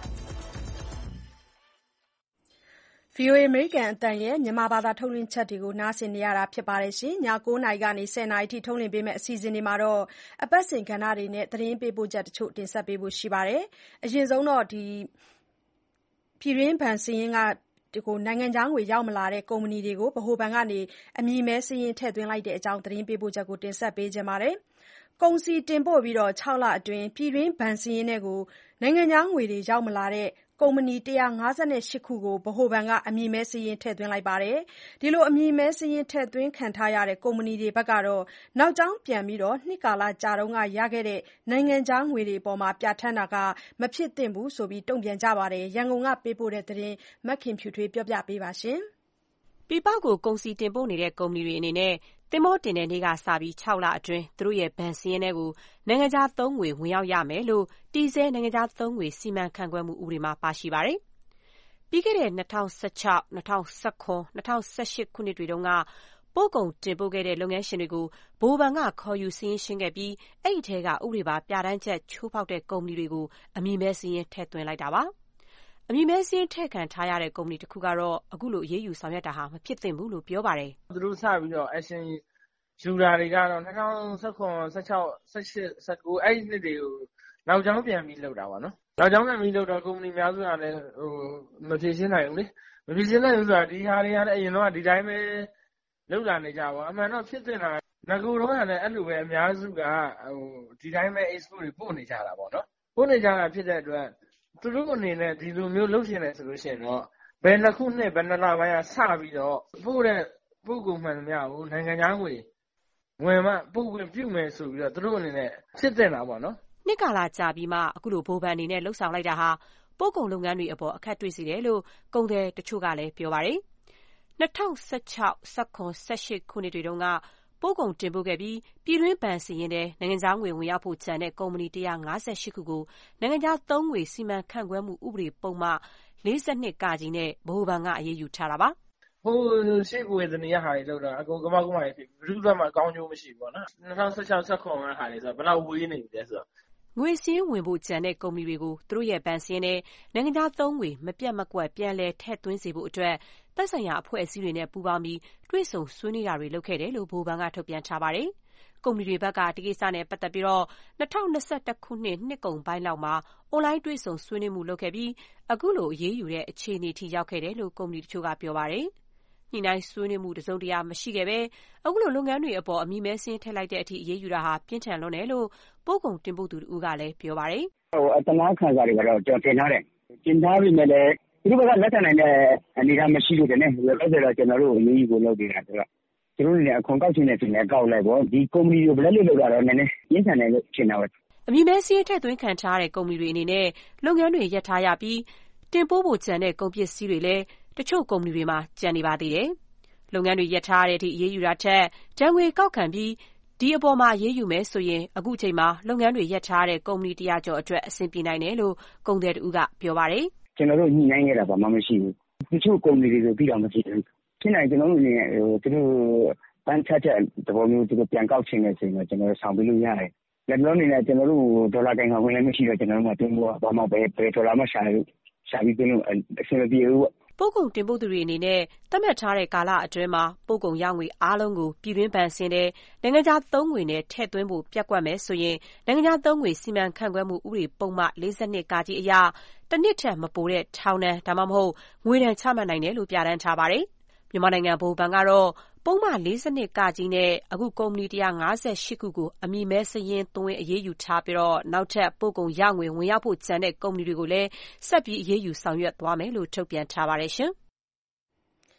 ဗွီအိုအေ အမေရိကန်အသံရဲ့မြန်မာဘာသာထုတ်လွှင့်ချက်တွေကိုနားဆင်နေရတာဖြစ်ပါတယ်။ည ၉ နာရီကနေ ၁၀ နာရီအထိထုတ်လွှင့်ပေးမယ့်အစီအစဉ်တွေမှာတော့အပတ်စဉ်ကဏ္ဍတွေနဲ့သတင်းပေးပို့ချက်တချို့တင်ဆက်ပေးဖို့ရှိပါတယ်။အရင်ဆုံးတော့ပြည်တွင်းဘဏ်စာရင်းကနိုင်ငံခြားငွေရောက်မလာတဲ့ကုမ္ပဏီတွေကိုဗဟိုဘဏ်ကနေအမည်မည်းစာရင်းထည့်သွင်းလိုက်တဲ့အကြောင်းသတင်းပေးပို့ချက်ကိုတင်ဆက်ပေးချင်ပါတယ်။ကုန်စည်တင်ပို့ပြီး၆လအတွင်းပြည်တွင်းဘဏ်စာရင်းထဲကိုနိုင်ငံခြားငွေတွေရောက်မလာတဲ့ကုမ္ပဏီ၁၅၈ခုကိုဗဟိုဘဏ်ကအမည်မည်းစာရင်းထည့်သွင်းလိုက်ပါတယ်။ဒီလိုအမည်မည်းစာရင်းထည့်သွင်းခံထားရတဲ့ကုမ္ပဏီတွေဘက်ကတော့နောက်ကြောင်းပြန်ပြီးနှစ်ကာလကြာတုန်းကရခဲ့တဲ့နိုင်ငံခြားငွေတွေအပေါ်ပြဌာန်းတာကမဖြစ်သင့်ဘူးဆိုပြီးတုံ့ပြန်ကြပါတယ်။ရန်ကုန်ကပေးပို့တဲ့သတင်းမခင်ဖြူထွေးပြောပြပေးပါမယ်။ပြည်ပကိုကုန်စည်တင်ပို့နေတဲ့ကုမ္ပဏီတွေအနေနဲ့သင်္ဘောတင်တဲ့နေ့ကစပြီး၆လအတွင်းသူတို့ရဲ့ဘဏ်စာရင်းထဲကိုနိုင်ငံခြားသုံးငွေဝင်ရောက်ရမယ်လို့တည်ဆဲနိုင်ငံခြားသုံးငွေစီမံခန့်ခွဲမှုဥပဒေမှာပါရှိပါတယ်။ပြီးခဲ့တဲ့၂၀၁၆-၂၀၁၇-၂၀၁၈ခုနှစ်တွေတုန်းကပို့ကုန်တင်ပို့ခဲ့တဲ့လုပ်ငန်းရှင်တွေကိုဗဟိုဘဏ်ကခေါ်ယူစာရင်းရှင်းခဲ့ပြီးအဲ့ဒီထဲကဥပဒေပါပြဋ္ဌာန်းချက်ချိုးဖောက်တဲ့ကုမ္ပဏီတွေကိုအမည်မည်းစာရင်းထည့်သွင်းလိုက်တာပါ။အမည်မည်းစာရင်းထည့်ခံထားရတဲ့ကုမ္ပဏီတစ်ခုကတော့အခုလိုအရေးယူဆောင်ရွက်တာဟာမဖြစ်သင့်ဘူးလို့ပြောပါတယ်။ "သူတို့စပြီးတော့ action ယူတာတွေကတော့၂၀၁၇-၁၆-၁၈-၁၉အဲ့ဒီနှစ်တွေကိုနောက်ကြောင်းပြန်ပြီးလုပ်တာပေါ့နော်။နောက်ကြောင်းပြန်ပြီးလုပ်တော့ကုမ္ပဏီအများစုကလည်းမဖြေရှင်းနိုင်ဘူးလေ။မဖြေရှင်းနိုင်ဘူးဆိုတာဒီဟာတွေကလည်းအရင်တုန်းကဒီတိုင်းပဲလုပ်လာနေကြပေါ့။အမှန်တော့ဖြစ်သင့်တာနဂိုတုန်းကလည်းအဲ့လိုပဲအများစုကဒီတိုင်းပဲ export တွေပို့နေကြတာပေါ့နော်။ပို့နေကြတာဖြစ်တဲ့အတွက်သူတို့အနေနဲ့ဒီလိုမျိုးလုပ်ရှင်တယ်ဆိုလို့ရှိရင်တော့ဘယ်နှစ်ခုနှစ်ဘယ်နှစ်လပိုင်းကစပြီးတော့ပို့တဲ့ပို့ကုန်မှန်သမျှကိုနိုင်ငံခြားငွေဝင်မှပို့ခွင့်ပြုမယ်ဆိုပြီးတော့သူတို့အနေနဲ့ဖြစ်သင့်တာပေါ့နော်။နှစ်ကာလကြာပြီးမှအခုလိုဗဟိုဘဏ်အနေနဲ့လှုပ်ဆောင်လိုက်တာဟာပို့ကုန်လုပ်ငန်းတွေအပေါ်အခက်တွေ့စေတယ်လို့ကုန်သည်တချို့ကလည်းပြောပါတယ်။၂၀၁၆-၁၇-၁၈ခုနှစ်တွေတုန်းကပို့ကုန်တင်ပို့ခဲ့ပြီးပြည်တွင်းဘဏ်စာရင်းထဲနိုင်ငံခြားငွေဝင်ရောက်ဖို့ကျန်တဲ့ကုမ္ပဏီ၁၅၈ခုကိုနိုင်ငံခြားသုံးငွေစီမံခန့်ခွဲမှုဥပဒေပုဒ်မ၄၂ နဲ့ဗဟိုဘဏ်ကအရေးယူထားတာပါ။ဟိုရှေ့ကိုဝေဒနီရဟာတွေလောက်တာအကုန်ကမောက်ကမတွေဖြစ်ဘယ်သူမှအကောင်းကျိုးမရှိဘူးပေါ့နော်။၂၀၁၆-၁၇ကဟာတွေဆိုတော့ဘယ်လောက်ဝေးနေပြီလဲဆိုတော့ငွေစင်းဝင်ဖို့ကြံတဲ့ကုမ္ပဏီတွေကိုသူတို့ရဲ့ဘဏ်စင်းထဲနိုင်ငံခြားသုံးငွေမပြတ်မကွက်ပြန်လည်ထည့်သွင်းစေဖို့အတွက်သက်ဆိုင်ရာအဖွဲ့အစည်းတွေနဲ့ပူးပေါင်းပြီးတွေ့ဆုံဆွေးနွေးတာတွေလုပ်ခဲ့တယ်လို့ဗဟိုဘဏ်ကထုတ်ပြန်ထားပါတယ်။ကုမ္ပဏီတွေဘက်ကဒီကိစ္စနဲ့ပတ်သက်ပြီးတော့၂၀၂၁ခုနှစ်နှစ်ကုန်ပိုင်းလောက်မှာအွန်လိုင်းတွေ့ဆုံဆွေးနွေးမှုလုပ်ခဲ့ပြီးအခုလိုအရေးယူတဲ့အခြေအနေထိရောက်ခဲ့တယ်လို့ကုမ္ပဏီတချို့ကပြောပါတယ်။ညှိနှိုင်းဆွေးနွေးမှုတစုံတရာမရှိခဲ့ပဲအခုလိုလုပ်ငန်းတွေအပေါ်အမည်မည်းစာရင်းထည့်လိုက်တဲ့အထိအရေးယူတာဟာပြင်းထန်လွန်းတယ်လို့ပို့ကုန်တင်ပို့သူတဦးကလည်းပြောပါတယ်။"အသနားခံစာတွေကတော့ကျွန်တော်တင်ထားတယ်။တင်ထားပေမဲ့လည်းသူတို့ဘက်ကလက်ခံနိုင်တဲ့အနေအထားမရှိလို့တဲ့။လောလောဆယ်တော့ကျွန်တော်တို့အရေးယူဖို့လုပ်နေတာဆိုတော့သူတို့အနေနဲ့အခွန်ကောက်ချင်တယ်ဆိုရင်ကောက်လိုက်ပေါ့။ဒီကုမ္ပဏီကို blacklist လုပ်တာတော့နည်းနည်းပြင်းထန်တယ်လို့ထင်တာပဲ။"အမည်မည်းစာရင်းထည့်သွင်းခံထားရတဲ့ကုမ္ပဏီတွေအနေနဲ့လုပ်ငန်းတွေရပ်ထားရပြီးတင်ပို့ဖို့ကျန်တဲ့ကုန်ပစ္စည်းတွေလည်းတချို့ကုမ္ပဏီတွေမှာကျန်နေပါသေးတယ်။လုပ်ငန်းတွေရပ်ထားရတဲ့အထိအရေးယူတာထက်ဒဏ်ငွေကောက်ခံပြီးဒီအပေါ်မှာအရေးယူမယ်ဆိုရင်အခုချိန်မှာလုပ်ငန်းတွေရပ်ထားတဲ့ကုမ္ပဏီတရာကျော်အတွက်အဆင်ပြေနိုင်တယ်လို့ကုန်သည်တဦးကပြောပါတယ်။"ကျွန်တော်တို့ညှိနှိုင်းခဲ့တာဘာမှမရှိဘူး။တချို့ကုမ္ပဏီတွေဆိုပြီးတော့မဖြစ်ဘူး။ဖြစ်နိုင်ကျွန်တော်တို့အနေနဲ့သူတို့ပန်းချက်ချက်သဘောမျိုးသူတို့ပြန်ကောက်ချင်တယ်ဆိုရင်တော့ကျွန်တော်တို့ဆောင်ပေးလို့ရတယ်။လက်လုံးအနေနဲ့ကျွန်တော်တို့ဒေါ်လာတိုင်ကဝင်လည်းမရှိတော့ကျွန်တော်တို့မှတင်ဖို့ဘာမှပဲဘယ်ဒေါ်လာမှရှာလို့ရှာပြီးတင်လို့အဆင်မပြေဘူးပေါ့။ပို့ကုန်တင်ပို့သူတွေအနေနဲ့သတ်မှတ်ထားတဲ့ကာလအတွင်းမှာပို့ကုန်ရငွေအားလုံးကိုပြည်တွင်းဘဏ်စင်းထဲနိုင်ငံခြားသုံးငွေနဲ့ထည့်သွင်းဖို့ပျက်ကွက်မယ်ဆိုရင်နိုင်ငံခြားသုံးငွေစီမံခန့်ခွဲမှုဥပဒေပုဒ်မ၄၂ အရတနှစ်ထက်မပိုတဲ့ထောင်ဒဏ်ဒါမှမဟုတ်ငွေဒဏ်ချမှတ်နိုင်တယ်လို့ပြဋ္ဌာန်းထားပါတယ်။မြန်မာနိုင်ငံဗဟိုဘဏ်ကတော့ပုဒ်မ၄၂ နဲ့အခုကုမ္ပဏီ၁၅၈ခုကိုအမည်မည်းစာရင်းသွင်းအရေးယူထားပြီးနောက်ထပ်ပို့ကုန်ရငွေဝင်ရောက်ဖို့ကျန်တဲ့ကုမ္ပဏီတွေကိုလည်းဆက်ပြီးအရေးယူဆောင်ရွက်သွားမယ်လို့ထုတ်ပြန်ထားပါတယ်ရှင်။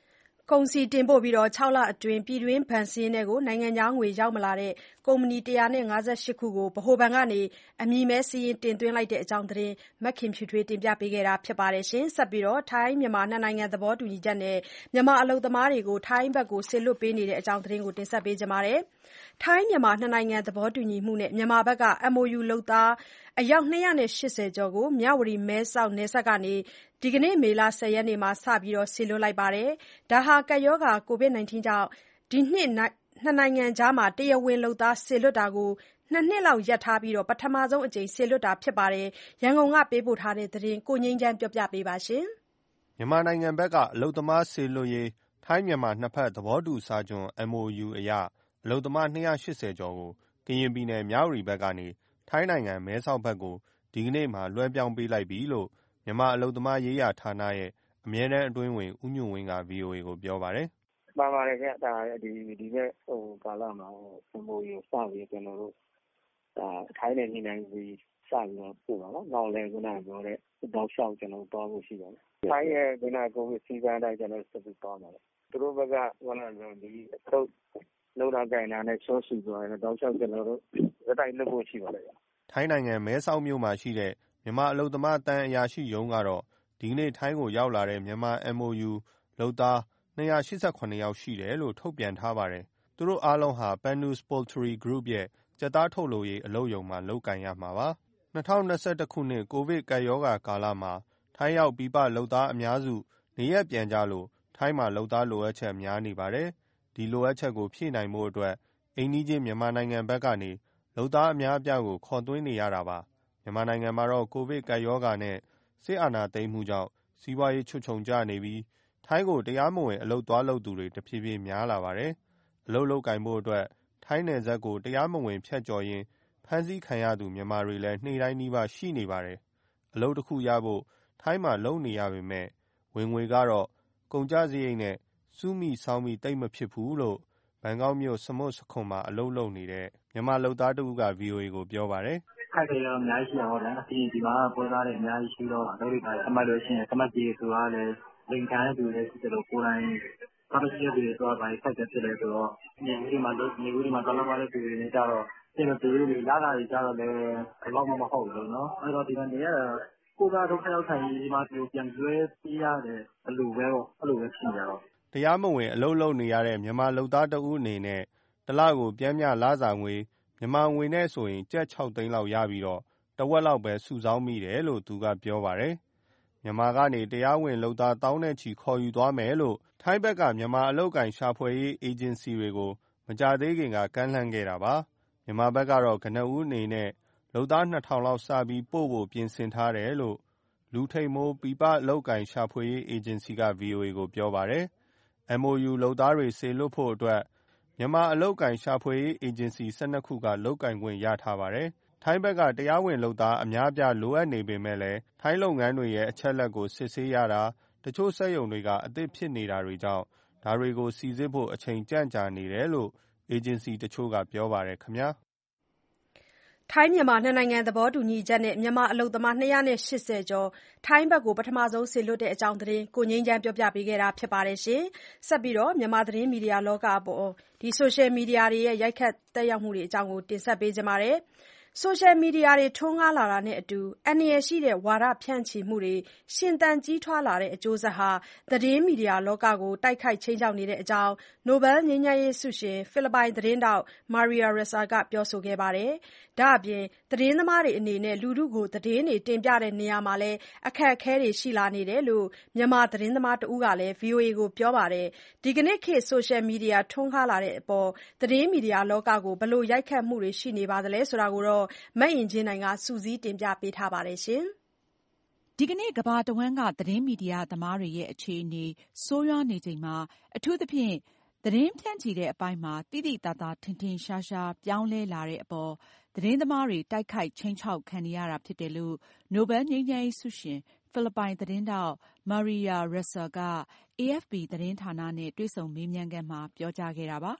ကုန်စည်တင်ပို့ပြီးခြောက်လအတွင်းပြည်တွင်းဘဏ်စာရင်းထဲနိုင်ငံခြားငွေရောက်မလာတဲ့ကုမ္ပဏီ ၁၅၈ ခုကိုဗဟိုဘဏ်က အမည်မည်းစာရင်းတင်သွင်းလိုက်တဲ့အကြောင်းသတင်းမခင်ဖြူထွေးက တင်ပြပေးထားပါတယ်။ ဆက်ပြီးထိုင်းမြန်မာနှစ်နိုင်ငံသဘောတူညီချက်နဲ့မြန်မာအလုပ်သမားတွေကိုထိုင်းဘက်စေလွှတ်ပေးနေတဲ့အကြောင်းသတင်းကိုတင်ဆက်ပေးပါမယ်။ ထိုင်းမြန်မာနှစ်နိုင်ငံသဘောတူညီမှုနဲ့မြန်မာဘက်က အမ် အို ယူ လုပ်သားအယောက် ၂၈၀ ကျော်ကို မြဝတီ-မဲဆောက်နယ်စပ်ကနေ ဒီကနေ့ မေလ ၁၀ ရက်နေ့မှာ စတင်စေလွှတ်လိုက်ပါတယ်။ ဒါဟာ ကပ်ရောဂါ ကိုဗစ် ၁၉ ကြောင့် ဒီနှစ်နှစ်နိုင်ငံကြား တရားဝင်လုပ်သားစေလွှတ်တာကို ၂ နှစ်လောက်ရပ်ထားပြီး ပထမဆုံးအကြိမ်စေလွှတ်တာဖြစ်ပါတယ်။ ရန်ကုန်ကပေးပို့တဲ့ သတင်းကို ကိုငြိမ်းချမ်းက တင်ပြပေးထားပါတယ်။မြန်မာနိုင်ငံဘက်ကအလုပ်သမားစေလွှတ်ရေး ထိုင်းမြန်မာနှစ်ဘက်သဘောတူစာချွန် အမ် အို ယူ အရ အလုပ်သမား ၂၈၀ ကျော်ကို ကရင်ပြည်နယ် မြဝတီဘက်ကနေ ထိုင်းနိုင်ငံ မဲဆောက်ဘက်ကို ဒီကနေ့မှာ လွှဲပြောင်းပေးလိုက်ပြီလို့ မြန်မာအလုပ်သမားရေးဌာနရဲ့အမြဲတမ်းအတွင်းဝန် ဦးညွှန့်ဝင်းက ဗွီအိုအေကိုပြောပါတယ်။ "မှန်ပါတယ်ခင်ဗျ။ ဒီဘက်ကာလမှာ အမ် အို ယူ စပြီး ကျနော်တို့ထိုင်းနဲ့ညှိနှိုင်းပြီးစပြီးပို့မှာပါ။ နောက်လည်းခုနကပြောတဲ့တောက်လျှောက်သွားဖို့ရှိပါတယ်။ ထိုင်းရဲ့ကိုဗစ်စည်းကမ်းအတိုင်းဆက်ပြီးသွားမှာပါ။ သူတို့ဘက်ကခုနကပြောသလို အလုပ်လုပ်တာကိုင်တာနဲ့ချောချီသွားရင်တောက်လျှောက်ကျနော်တို့ဆက်တိုက်လုပ်ဖို့ရှိပါတယ်။ " ထိုင်းနိုင်ငံ မဲဆောက်မြို့မှာရှိတဲ့ မြန်မာအလုပ်သမားသံအရာရှိရုံးကတော့ ဒီကနေ့ ထိုင်းကိုရောက်လာတဲ့ မြန်မာ အမ် အို ယူ လုပ်သား ၂၈၇ ယောက်ရှိတယ်လို့ ထုတ်ပြန်ထားပါတယ်။ သူတို့အားလုံးဟာ Panus Poultry Group ရဲ့ ကြက်သားထုတ်လုပ်ရေးအလုပ်ရုံမှာ လုပ်ကိုင်ရမှာပါ။ ၂၀၂၁ ခုနှစ် ကိုဗစ်ကပ်ရောဂါကာလမှာ ထိုင်းရောက်ပြည်ပလုပ်သားအများစု နေရပ်ပြန်ကြလို့ ထိုင်းမှာ လုပ်သားလိုအပ်ချက်များနေပါတယ်။ ဒီလိုအပ်ချက်ကို ဖြည့်နိုင်ဖို့အတွက် အိမ်နီးချင်းမြန်မာနိုင်ငံဘက်ကနေ လုပ်သားအများအပြားကို ခေါ်သွင်းနေရတာပါ။ မြန်မာနိုင်ငံမှာတော့ ကိုဗစ်ကပ်ရောဂါနဲ့ စစ်အာဏာသိမ်းမှုကြောင့် စီးပွားရေးချွတ်ခြုံကျနေပြီး ထိုင်းကိုတရားမဝင် အလုပ်သွားလုပ်သူတွေ တဖြည်းဖြည်းများလာပါတယ်။ အလုပ်လုပ်ကိုင်ဖို့အတွက် ထိုင်းနယ်စပ်ကို တရားမဝင်ဖြတ်ကျော်ရင်း ဖမ်းဆီးခံရသူမြန်မာတွေလည်း နေ့တိုင်းနီးပါးရှိနေပါတယ်။ အလုပ်တခုရဖို့ ထိုင်းမှာလုပ်နေရပေမဲ့ ဝင်ငွေကတော့ ကုန်ကျစရိတ်နဲ့ စုမိ၊ ဆောင်းမိသိပ်မဖြစ်ဘူးလို့ ဘန်ကောက်မြို့ ဆမွတ်ဆခွန်မှာ အလုပ်လုပ်နေတဲ့ မြန်မာလုပ်သားတဦးက ဗွီအိုအေကိုပြောပါတယ်။ "အခက်အခဲကတော့အများကြီးရှိတာပေါ့ဗျာ။ ပြီးရင်ဒီမှာကပွဲစားတွေအများကြီးရှိတော့အလုပ်တွေဘာတွေသတ်မှတ်လို့ရှိရင် သတ်မှတ်ကြေးဆိုတာကလည်းအလိမ်ခံရတဲ့သူတွေလည်းရှိသလို ကိုယ်တိုင်သွားမရှိတဲ့သူတွေအတွက်ဘာတွေအခက်အခဲဖြစ်လဲဆိုတော့ နေဦးတွေမှာသွားလုပ်ရတဲ့သူတွေနဲ့ကျတော့အဆင်မပြေဘူးလေ။ လစာတွေကျတော့လည်းဒီလောက်မှမဟုတ်ဘူးလေနော်။ အဲတော့ဒီမှာနေရတာကိုယ့်သားဒုက္ခရောက်ခံပြီးဒီမှာပြန်လွှဲပေးရတယ်ဘယ်လိုပဲပေါ့အဲလိုပဲဖြစ်နေတာပေါ့။" တရားမဝင်အလုပ်လုပ်နေရတဲ့မြန်မာလုပ်သားတဦးအနေနဲ့ တလကိုပျမ်းမျှလစာငွေ မြန်မာငွေနဲ့ဆိုရင် ကျပ် ခြောက်သိန်းလောက်ရပြီး တဝက်လောက်ပဲစုဆောင်းမိတယ်လို့ သူကပြောပါတယ်။ မြန်မာကနေ တရားဝင်လုပ်သားသောင်းနဲ့ချီခေါ်ယူသွားမယ်လို့ ထိုင်းဘက်က မြန်မာအလုပ်အကိုင်ရှာဖွေရေးအေဂျင်စီတွေကို မကြာသေးခင်က ကမ်းလှမ်းခဲ့တာပါ။ မြန်မာဘက်ကတော့ ကနဦးအနေနဲ့ လုပ်သား ၂,၀၀၀ လောက်စပြီးပို့ဖို့ပြင်ဆင်ထားတယ်လို့ လူထိပ်မိုး ပြည်ပအလုပ်အကိုင်ရှာဖွေရေးအေဂျင်စီက ဗွီအိုအေကိုပြောပါတယ်။ အမ် အို ယူ လုပ်သားတွေစေလွှတ်ဖို့အတွက် မြန်မာအလုပ်အကိုင်ရှာဖွေရေးအေဂျင်စီ ၁၂ ခုက လုပ်ကိုင်ခွင့်ရထားပါတယ်။ ထိုင်းဘက်က တရားဝင်လုပ်သားအများအပြားလိုအပ်နေပေမဲ့ ထိုင်းလုပ်ငန်းတွေရဲ့ အချက်အလက်ကို စစ်ဆေးရတာ၊ တချို့စက်ရုံတွေက အသစ်ဖြစ်နေတာကြောင့် ဒါတွေကိုစိစစ်ဖို့ အချိန်ကြန့်ကြာနေတယ်လို့ အေဂျင်စီတချို့က ပြောပါတယ်ခင်ဗျာ။ ထိုင်းမြန်မာနှစ်နိုင်ငံသဘောတူညီချက်နဲ့မြန်မာအလုပ်သမား ၂၈၀ ကျော် ထိုင်းဘက်ကို ပထမဆုံးစေလွှတ်တဲ့အကြောင်းသတင်းကို ကိုငြိမ်းချမ်းက ပြောပြပေးထားပါတယ်။ ဆက်ပြီးမြန်မာသတင်းမီဒီယာလောကအပေါ် ဆိုရှယ်မီဒီယာတွေရဲ့ ရိုက်ခတ်သက်ရောက်မှုတွေအကြောင်း တင်ဆက်ပေးပါမယ်။ ဆိုရှယ်မီဒီယာတွေထွန်းကားလာတာနဲ့အတူ အန္တရာယ်ရှိတဲ့ဝါဒဖြန့်ချိမှုတွေရှင်သန်ကြီးထွားလာတဲ့အကျိုးဆက်ဟာ သတင်းမီဒီယာလောကကို တိုက်ခိုက်ခြိမ်းခြောက်နေတဲ့အကြောင်း နိုဘယ်ငြိမ်းချမ်းရေးဆုရှင် ဖိလစ်ပိုင်သတင်းထောက် Maria Ressa ကပြောဆိုခဲ့ပါတယ်။ ဒါ့အပြင် သတင်းသမားတွေအနေနဲ့ လူထုကို သတင်းတွေတင်ပြနေရာမှာလည်း အခက်အခဲတွေရှိလာနေတယ်လို့ မြန်မာသတင်းသမားတဦးကလည်း ဗွီအိုအေကိုပြောပါတယ်။ ဒီကနေ့ခေတ်ဆိုရှယ်မီဒီယာထွန်းကားလာတဲ့အပေါ် သတင်းမီဒီယာလောကကို ဘယ်လိုရိုက်ခတ်မှုတွေရှိနေပါသလဲဆိုတာ မအင်ကြင်းနိုင်က စုစည်းတင်ပြထားပါတယ်။ဒီကနေ့ကမ္ဘာတဝန်းက သတင်းမီဒီယာသမားတွေရဲ့အခြေအနေဆိုးရွားနေချိန်မှာ အထူးသဖြင့် သတင်းဖြန့်ချိတဲ့အပိုင်းမှာ သိသိသာသာထင်ထင်ရှားရှားပြောင်းလဲလာတဲ့အပေါ် သတင်းသမားတွေ တိုက်ခိုက်ခြိမ်းခြောက်ခံနေရတာဖြစ်တယ်လို့ နိုဘယ်ငြိမ်းချမ်းရေးဆုရှင် ဖိလစ်ပိုင်သတင်းထောက် Maria Ressa က အေအက်ဖ်ပီ သတင်းဌာနနဲ့တွေ့ဆုံမေးမြန်းခန်းမှာ ပြောကြားခဲ့တာပါ။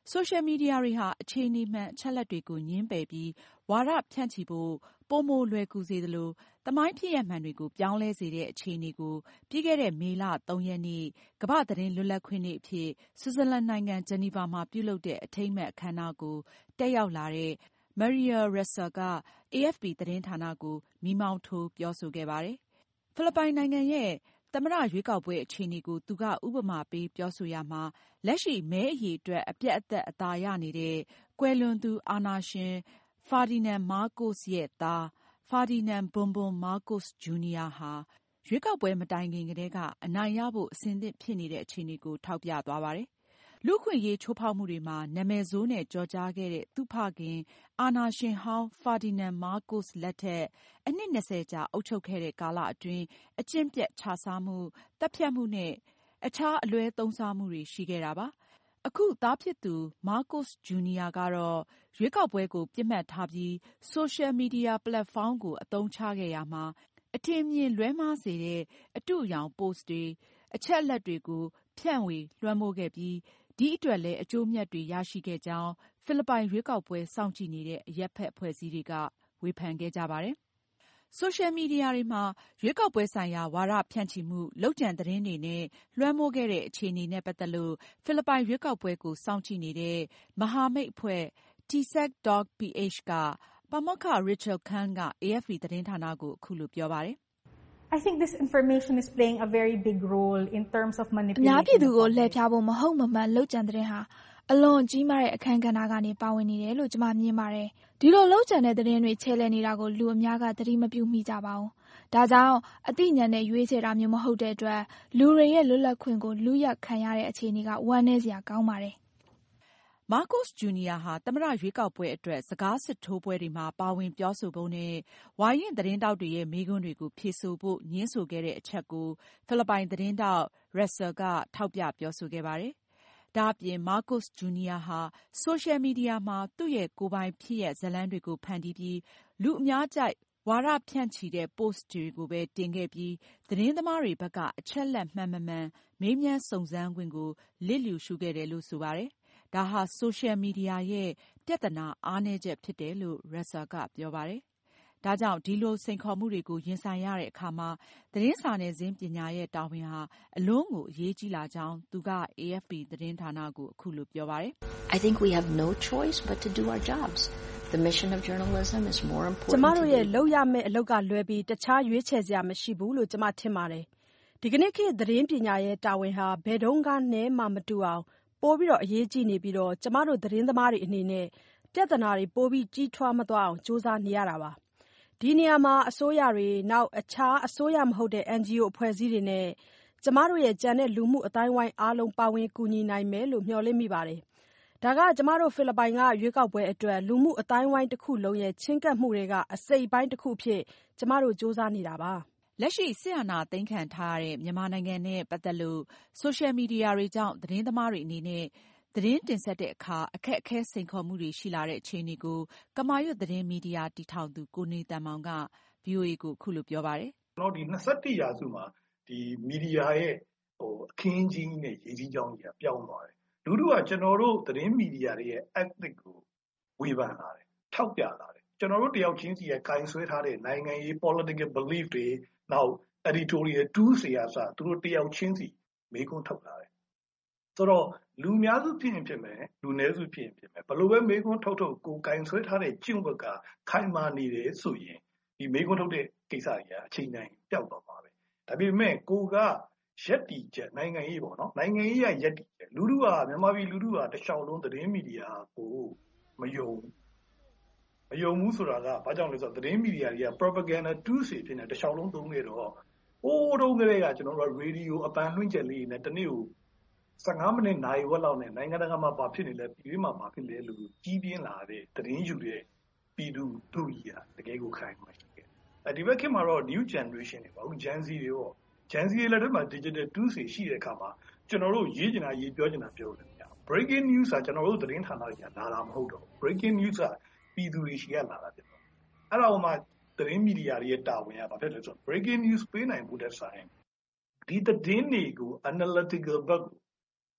ဆိုရှယ်မီဒီယာတွေဟာအခြေအနေမှန်အချက်အလက်တွေကိုငြင်းပယ်ပြီးဝါဒဖြန့်ချီဖို့ပိုမိုလွယ်ကူစေသလိုသမိုင်းဖြစ်ရပ်မှန်တွေကိုပြောင်းလဲစေတဲ့အခြေအနေကိုပြီးခဲ့တဲ့မေလသုံးရက်နေ့ကမ္ဘာ့သတင်းလွတ်လပ်ခွင့်နေ့အဖြစ်ဆွစ်ဇာလန်နိုင်ငံဂျနီဗာမှာပြုလုပ်တဲ့အထိမ်းအမှတ်အခမ်းအနားကိုတက်ရောက်လာတဲ့ Maria Ressa က အေအက်ဖ်ပီ သတင်းဌာနကိုမီးမောင်းထိုးပြောဆိုခဲ့ပါတယ်။ ဖိလစ်ပိုင်နိုင်ငံရဲ့သမ္မတရွေးကောက်ပွဲအခြေအနေကိုသူကဥပမာပေးပြောဆိုရာမှာလက်ရှိမဲအရေအတွက်အပြတ်အသတ်အသာရနေတဲ့ကွယ်လွန်သူအာဏာရှင်ဖာဒီနန်မားကို့စ်ရဲ့သားဖာဒီနန်ဘွန်ဘွန်မားကို့စ်ဂျူနီယာဟာရွေးကောက်ပွဲမတိုင်ခင်ကတည်းကအနိုင်ရဖို့အဆင်သင့်ဖြစ်နေတဲ့အခြေအနေကိုထောက်ပြသွားပါတယ်။လူ့အခွင့်အရေးချိုးဖောက်မှုတွေမှာနာမည်ဆိုးနဲ့ကျော်ကြားခဲ့တဲ့သူ့ဖခင်အာဏာရှင်ဟောင်းဖာဒီနန်မားကို့စ်လက်ထက်အနှစ်၂၀ကြာအုပ်ချုပ်ခဲ့တဲ့ကာလအတွင်းအကျင့်ပျက်ခြစားမှု၊သတ်ဖြတ်မှုနဲ့အခြားအလွဲသုံးစားမှုတွေရှိခဲ့တာပါ။အခုသားဖြစ်သူမားကို့စ်ဂျူနီယာကတော့ရွေးကောက်ပွဲကိုပစ်မှတ်ထားပြီးဆိုရှယ်မီဒီယာပလက်ဖောင်းကိုအသုံးချခဲ့ရာမှာအထင်မြင်လွဲမှားစေတဲ့အတုအယောင်ပို့စ်တွေအချက်အလက်တွေကိုဖြန့်ဝေလွှမ်းမိုးခဲ့ပြီးဒီအတွက်လည်းအကျိုးအမြတ်တွေရရှိခဲ့ကြောင်းဖိလစ်ပိုင်ရွေးကောက်ပွဲစောင့်ကြည့်နေတဲ့အရပ်ဖက်အဖွဲ့အစည်းတွေကဝေဖန်ခဲ့ကြပါတယ်။ဆိုရှယ်မီဒီယာတွေမှာရွေးကောက်ပွဲဆိုင်ရာဝါဒဖြန့်ချီမှုလုပ်ကြံသတင်းတွေနဲ့လွှမ်းမိုးခဲ့တဲ့အခြေအနေနဲ့ပတ်သက်လို့ဖိလစ်ပိုင်ရွေးကောက်ပွဲကိုစောင့်ကြည့်နေတဲ့မဟာမိတ်အဖွဲ့ တီ အက်စ ဒုတ် ပီ အိတ်ချ် ကပါမောက္ခ Rachel Khan က အေအက်ဖ်ပီ သတင်းဌာနကိုအခုလိုပြောပါတယ်။ I think this information is playing a very big role in terms of manipulating. အများပြည်သူကိုလှည့်ဖျားဖို့မဟုတ်မမှန်လုပ်ကြံသတင်းဟာအလွန်ကြီးမားတဲ့အခန်းကဏ္ဍကနေပါဝင်နေတယ်လို့ကျွန်မမြင်ပါတယ်။ဒီလိုလုပ်ကြံတဲ့သတင်းတွေချဲ့လည်နေတာကိုလူအများကသတိမပြုမိကြပါဘူး။ဒါကြောင့်အသိဉာဏ်နဲ့ရွေးချယ်တာမျိုးမဟုတ်တဲ့အတွက်လူတွေရဲ့လွတ်လပ်ခွင့်ကိုလုယက်ခံရတဲ့အခြေအနေကဝမ်းနည်းစရာကောင်းပါတယ်။မားကို့စ်ဂျူနီယာဟာသမ္မတရွေးကောက်ပွဲအတွက်စကားစစ်ထိုးပွဲတွေမှာပါဝင်ပြောဆိုဖို့နဲ့ဝါရင့်သတင်းထောက်တွေရဲ့မေးခွန်းတွေကိုဖြေဆိုဖို့ငြင်းဆိုခဲ့တဲ့အချက်ကိုဖိလစ်ပိုင်သတင်းထောက် Ressa ကထောက်ပြပြောဆိုခဲ့ပါတယ်။ဒါ့အပြင်မားကို့စ်ဂျူနီယာဟာဆိုရှယ်မီဒီယာမှာသူ့ရဲ့ကိုယ်ပိုင်ဖြစ်ရပ်ဇာတ်လမ်းတွေကိုဖန်တီးပြီးလူအများကြိုက်ဝါဒဖြန့်ချီတဲ့ ပို့စ်တွေကိုပဲတင်ခဲ့ပြီးသတင်းသမားတွေဘက်ကအချက်အလက်မှန်မမှန်မေးမြန်းစုံစမ်းခွင့်ကိုလစ်လျူရှုခဲ့တယ်လို့ဆိုပါတယ်။ဒါဟာဆိုရှယ်မီဒီယာရဲ့ပြဿနာအားနည်းချက်ဖြစ်တယ်လို့ Ressa ကပြောပါတယ်။ဒါကြောင့်ဒီလိုစိန်ခေါ်မှုတွေကိုရင်ဆိုင်ရတဲ့အခါမှာသတင်းစာနယ်ဇင်းပညာရဲ့တာဝန်ဟာအလွန်ကိုအရေးကြီးလာကြောင်းသူက အေအက်ဖ်ပီ သတင်းဌာနကိုအခုလိုပြောပါတယ်။ I think we have no choice but to do our jobs. The mission of journalism is more important. ကျမတို့ရဲ့လုပ်ရမယ့်အလုပ်ကလွဲပြီးတခြားရွေးချယ်စရာမရှိဘူးလို့ကျမထင်ပါတယ်။ဒီကနေ့ခေတ်သတင်းပညာရဲ့တာဝန်ဟာဘယ်တုန်းကနဲ့မှမတူအောင်ပိုပြီးအရေးကြီးနေပြီးကျမတို့သတင်းသမားတွေအနေနဲ့ပြဿနာတွေပိုပြီးကြီးထွားမသွားအောင်ကြိုးစားနေရတာပါ။ဒီနေရာမှာအစိုးရတွေနောက်အခြားအစိုးရမဟုတ်တဲ့ အန်ဂျီအို အဖွဲ့အစည်းတွေနဲ့ကျမတို့ရဲ့ကျန်တဲ့လူမှုအသိုင်းအဝိုင်းအားလုံးပါဝင်ကူညီနိုင်မယ်လို့မျှော်လင့်မိပါတယ်။ဒါကကျမတို့ဖိလစ်ပိုင်ကရွေးကောက်ပွဲအတွက်လူမှုအသိုင်းအဝိုင်းတစ်ခုလုံးရဲ့ချဉ်းကပ်မှုတွေကအစိတ်အပိုင်းတစ်ခုအဖြစ်ကျမတို့ကြိုးစားနေတာပါ။လက်ရှိစစ်အာဏာသိမ်းခံထားရတဲ့မြန်မာနိုင်ငံနဲ့ပတ်သက်လို့ဆိုရှယ်မီဒီယာတွေကြောင့်သတင်းသမားတွေအနေနဲ့သတင်းတင်ဆက်တဲ့အခါအခက်အခဲစိန်ခေါ်မှုတွေရှိလာတဲ့အခြေအနေကိုကမာရွတ်သတင်းမီဒီယာတည်ထောင်သူကိုနေသန်မောင်က ဗွီအိုအေကိုအခုလိုပြောပါတယ်။ကျွန်တော်ဒီ၂၁ရာစုမှာဒီမီဒီယာရဲ့ဟိုအခင်းကြီးနဲ့ရေးကြီးကြောင်းကြီးပြောင်းသွားတယ်။လူတို့ကကျွန်တော်တို့သတင်းမီဒီယာတွေရဲ့ ethic ကိုဝေဖန်လာတယ်။ထောက်ပြလာတယ်။ကျွန်တော်တို့တယောက်ချင်းစီရဲ့ကင်ဆွဲထားတဲ့နိုင်ငံရေး political belief တွေနောက် editorial tools တွေအစားသူတို့တယောက်ချင်းစီမေးခွန်းထုတ်လာတယ်။ဆိုတော့လူများစုဖြစ်ရင်ဖြစ်မယ်လူနည်းစုဖြစ်ရင်ဖြစ်မယ်ဘယ်လိုပဲမေးခွန်းထုတ်ထုတ်ကိုကင်ဆွဲထားတဲ့ကျင့်ဝတ်ကခိုင်မာနေတယ်ဆိုရင်ဒီမေးခွန်းထုတ်တဲ့ကိစ္စတွေကအချိန်တိုင်းပျောက်သွားမှာပဲဒါပေမဲ့ကိုကရက်တီချက်နိုင်ငံရေးပေါ့နော်နိုင်ငံရေးရရက်တီချက်လူလူကမြန်မာပြည်လူလူကတခြားလုံးသတင်းမီဒီယာကိုမယုံမယုံဘူးဆိုတာကဘာကြောင့်လဲဆိုတော့သတင်းမီဒီယာတွေက propaganda tools တွေဖြစ်နေတခြားလုံးသုံးနေတော့ဟိုးတုန်းကလေးကကျွန်တော်တို့ရေဒီယိုအပန်လွှင့်ချက်လေးနဲ့တနေ့ကိုဆယ်ငါးမိနစ်နာရီဝက်လောက်နဲ့နိုင်ငံတကာမှာဘာဖြစ်နေလဲပြည်တွင်းမှာဘာဖြစ်လဲလို့ကြီးပြင်းလာတဲ့သတင်းယူတဲ့ပြည်သူတို့ကြီးကတကယ်ကိုခိုင်မှာရှိခဲ့။အဲဒီဘက်ခေတ်မှာတော့ new generation တွေပေါ့ Gen Z တွေပေါ့ Gen Z တွေလည်းတော့ digital tools တွေရှိတဲ့အခါမှာကျွန်တော်တို့ရေးချင်တာရေးပြောချင်တာပြောလို့မရဘူး။ breaking news ကကျွန်တော်တို့သတင်းဌာနတွေကလာတာမဟုတ်တော့ breaking news ကပြည်သူတွေရှိကလာတာဖြစ်တော့အဲ့ဒါမှသတင်းမီဒီယာတွေရဲ့တာဝန်ကဘာဖြစ်လဲဆိုတော့ breaking news ပေးနိုင်ဖို့တဲ့ဆိုင်ဒီသတင်းတွေကို analytical ဘက်ကို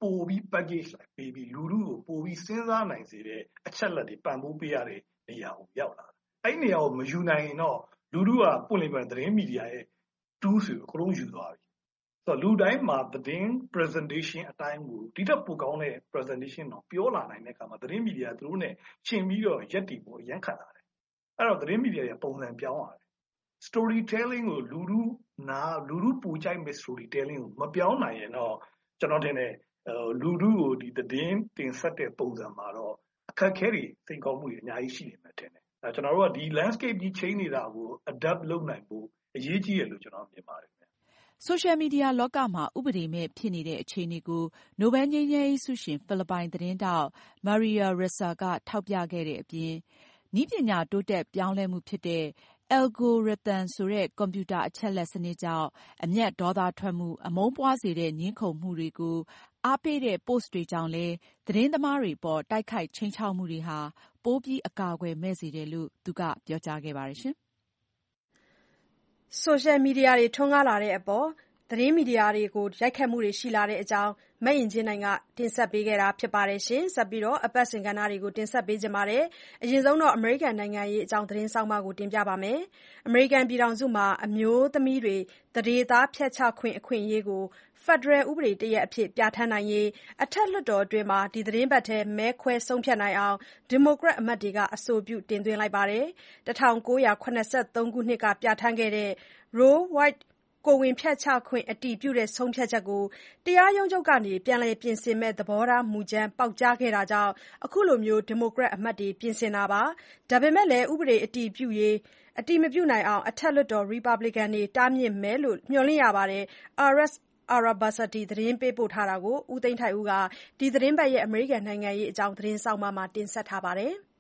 ပိုပြီး package လိုက်ပေးပြီးလူထုကိုပိုပြီးစဉ်းစားနိုင်စေတဲ့အချက်လက်တွေပံ့ပိုးပေးရတဲ့နေရာကိုရောက်လာတယ်။အဲ့ဒီနေရာကိုမယူနိုင်ရင်တော့လူထုကပွင့်လင်းတဲ့သတင်းမီဒီယာရဲ့ tools ကိုအကုန်လုံးယူသွားပြီ။ဆိုတော့လူတိုင်းမှာသတင်း presentation အတိုင်းကိုဒီထက်ပိုကောင်းတဲ့ presentation တော့ပြောလာနိုင်တဲ့အခါမှာသတင်းမီဒီယာသူတို့နဲ့ရှင်ပြီးတော့ရက်တည်ဖို့အရန်ခံလာတယ်။အဲ့တော့သတင်းမီဒီယာရဲ့ပုံစံပြောင်းလာတယ်။ storytelling ကိုလူထုနာလူထုပူကြိုက်မဲ့ storytelling ကိုမပြောင်းနိုင်ရင်တော့ကျွန်တော်ထင်တယ်လူထုကိုဒီသတင်းတင်ဆက်တဲ့ပုံစံမှာတော့အခက်အခဲတွေစိန်ခေါ်မှုတွေအများကြီးရှိနေမှာထင်တယ်။အဲကျွန်တော်တို့ကဒီ landscape ကြီး change နေတာကို adapt လုပ်နိုင်ဖို့အရေးကြီးတယ်လို့ကျွန်တော်မြင်ပါတယ်။ဆိုရှယ်မီဒီယာလောကမှာဥပဒေမဲ့ဖြစ်နေတဲ့အခြေအနေကိုနိုဘယ်ငြိမ်းချမ်းရေးဆုရှင်ဖိလစ်ပိုင်သတင်းထောက် Maria Ressa ကထောက်ပြခဲ့တဲ့အပြင်နည်းပညာတိုးတက်ပြောင်းလဲမှုဖြစ်တဲ့ Algorithm ဆိုတဲ့ကွန်ပျူတာအချက်အလက်စနစ်ကြောင့်အမျက်ဒေါသထွက်မှုအမုန်းပွားစေတဲ့ငြင်းခုန်မှုတွေကိုအားပေးတဲ့ post တွေကြောင့်လည်းသတင်းသမားတွေအပေါ်တိုက်ခိုက်ခြိမ်းခြောက်မှုတွေဟာပိုပြီးအကာအကွယ်မဲ့စေတယ်လို့သူကပြောကြားခဲ့ပါတယ်ရှင်။ဆိုရှယ်မီဒီယာတွေထွန်းကားလာတဲ့အပေါ်သတင်းမီဒီယာတွေကိုရိုက်ခတ်မှုတွေရှိလာတဲ့အကြောင်းမအင်ကြင်းနိုင်ကတင်ဆက်ပေးခဲ့တာဖြစ်ပါတယ်ရှင်။ဆက်ပြီးတော့အပတ်စဉ်ကဏ္ဍတွေကိုတင်ဆက်ပေးကြပါမယ်။အရင်ဆုံးတော့အမေရိကန်နိုင်ငံရေးအကြောင်းသတင်းဆောင်မကိုတင်ပြပါမယ်။အမေရိကန်ပြည်ထောင်စုမှာအမျိုးသမီးတွေသန္ဓေသားဖျက်ချခွင့်အခွင့်အရေးကိုဖက်ဒရယ်ဥပဒေတရပ်အဖြစ်ပြဌာန်းနိုင်ရေးအထက်လွှတ်တော်အတွင်းမှာဒီသတင်းပတ်ထဲမဲခွဲဆုံးဖြတ်နိုင်အောင်ဒီမိုကရက်အမတ်တွေကအဆိုပြုတင်သွင်းလိုက်ပါတယ်။၁၉၇၃ခုနှစ်ကပြဌာန်းခဲ့တဲ့ Roe Wadeကိုယ်ဝန်ဖျက်ချခွင့်အတည်ပြုတဲ့ဆုံးဖြတ်ချက်ကိုတရားရုံးချုပ်ကပြန်လည်ပြင်ဆင်မယ့်သဘောထားမူကြမ်းပေါက်ကြားခဲ့တာကြောင့်အခုလိုဒီမိုကရက်အမတ်တွေပြင်ဆင်တာပါ။ဒါပေမဲ့လည်းဥပဒေအတည်ပြုရေးအတည်မပြုနိုင်အောင်အထက်လွှတ်တော်ရီပတ်ဘလစ်ကန်တွေတားမြစ်မယ်လို့မျှော်လင့်ရပါတယ်။ Arash Arabasadi သတင်းပေးပို့ထားတာကိုဦးသိန်းထိုက်ဦးကဒီသတင်းပတ်ရဲ့အမေရိကန်နိုင်ငံရေးအကြောင်းသတင်းဆောင်မမှာတင်ဆက်ထားပါတယ်။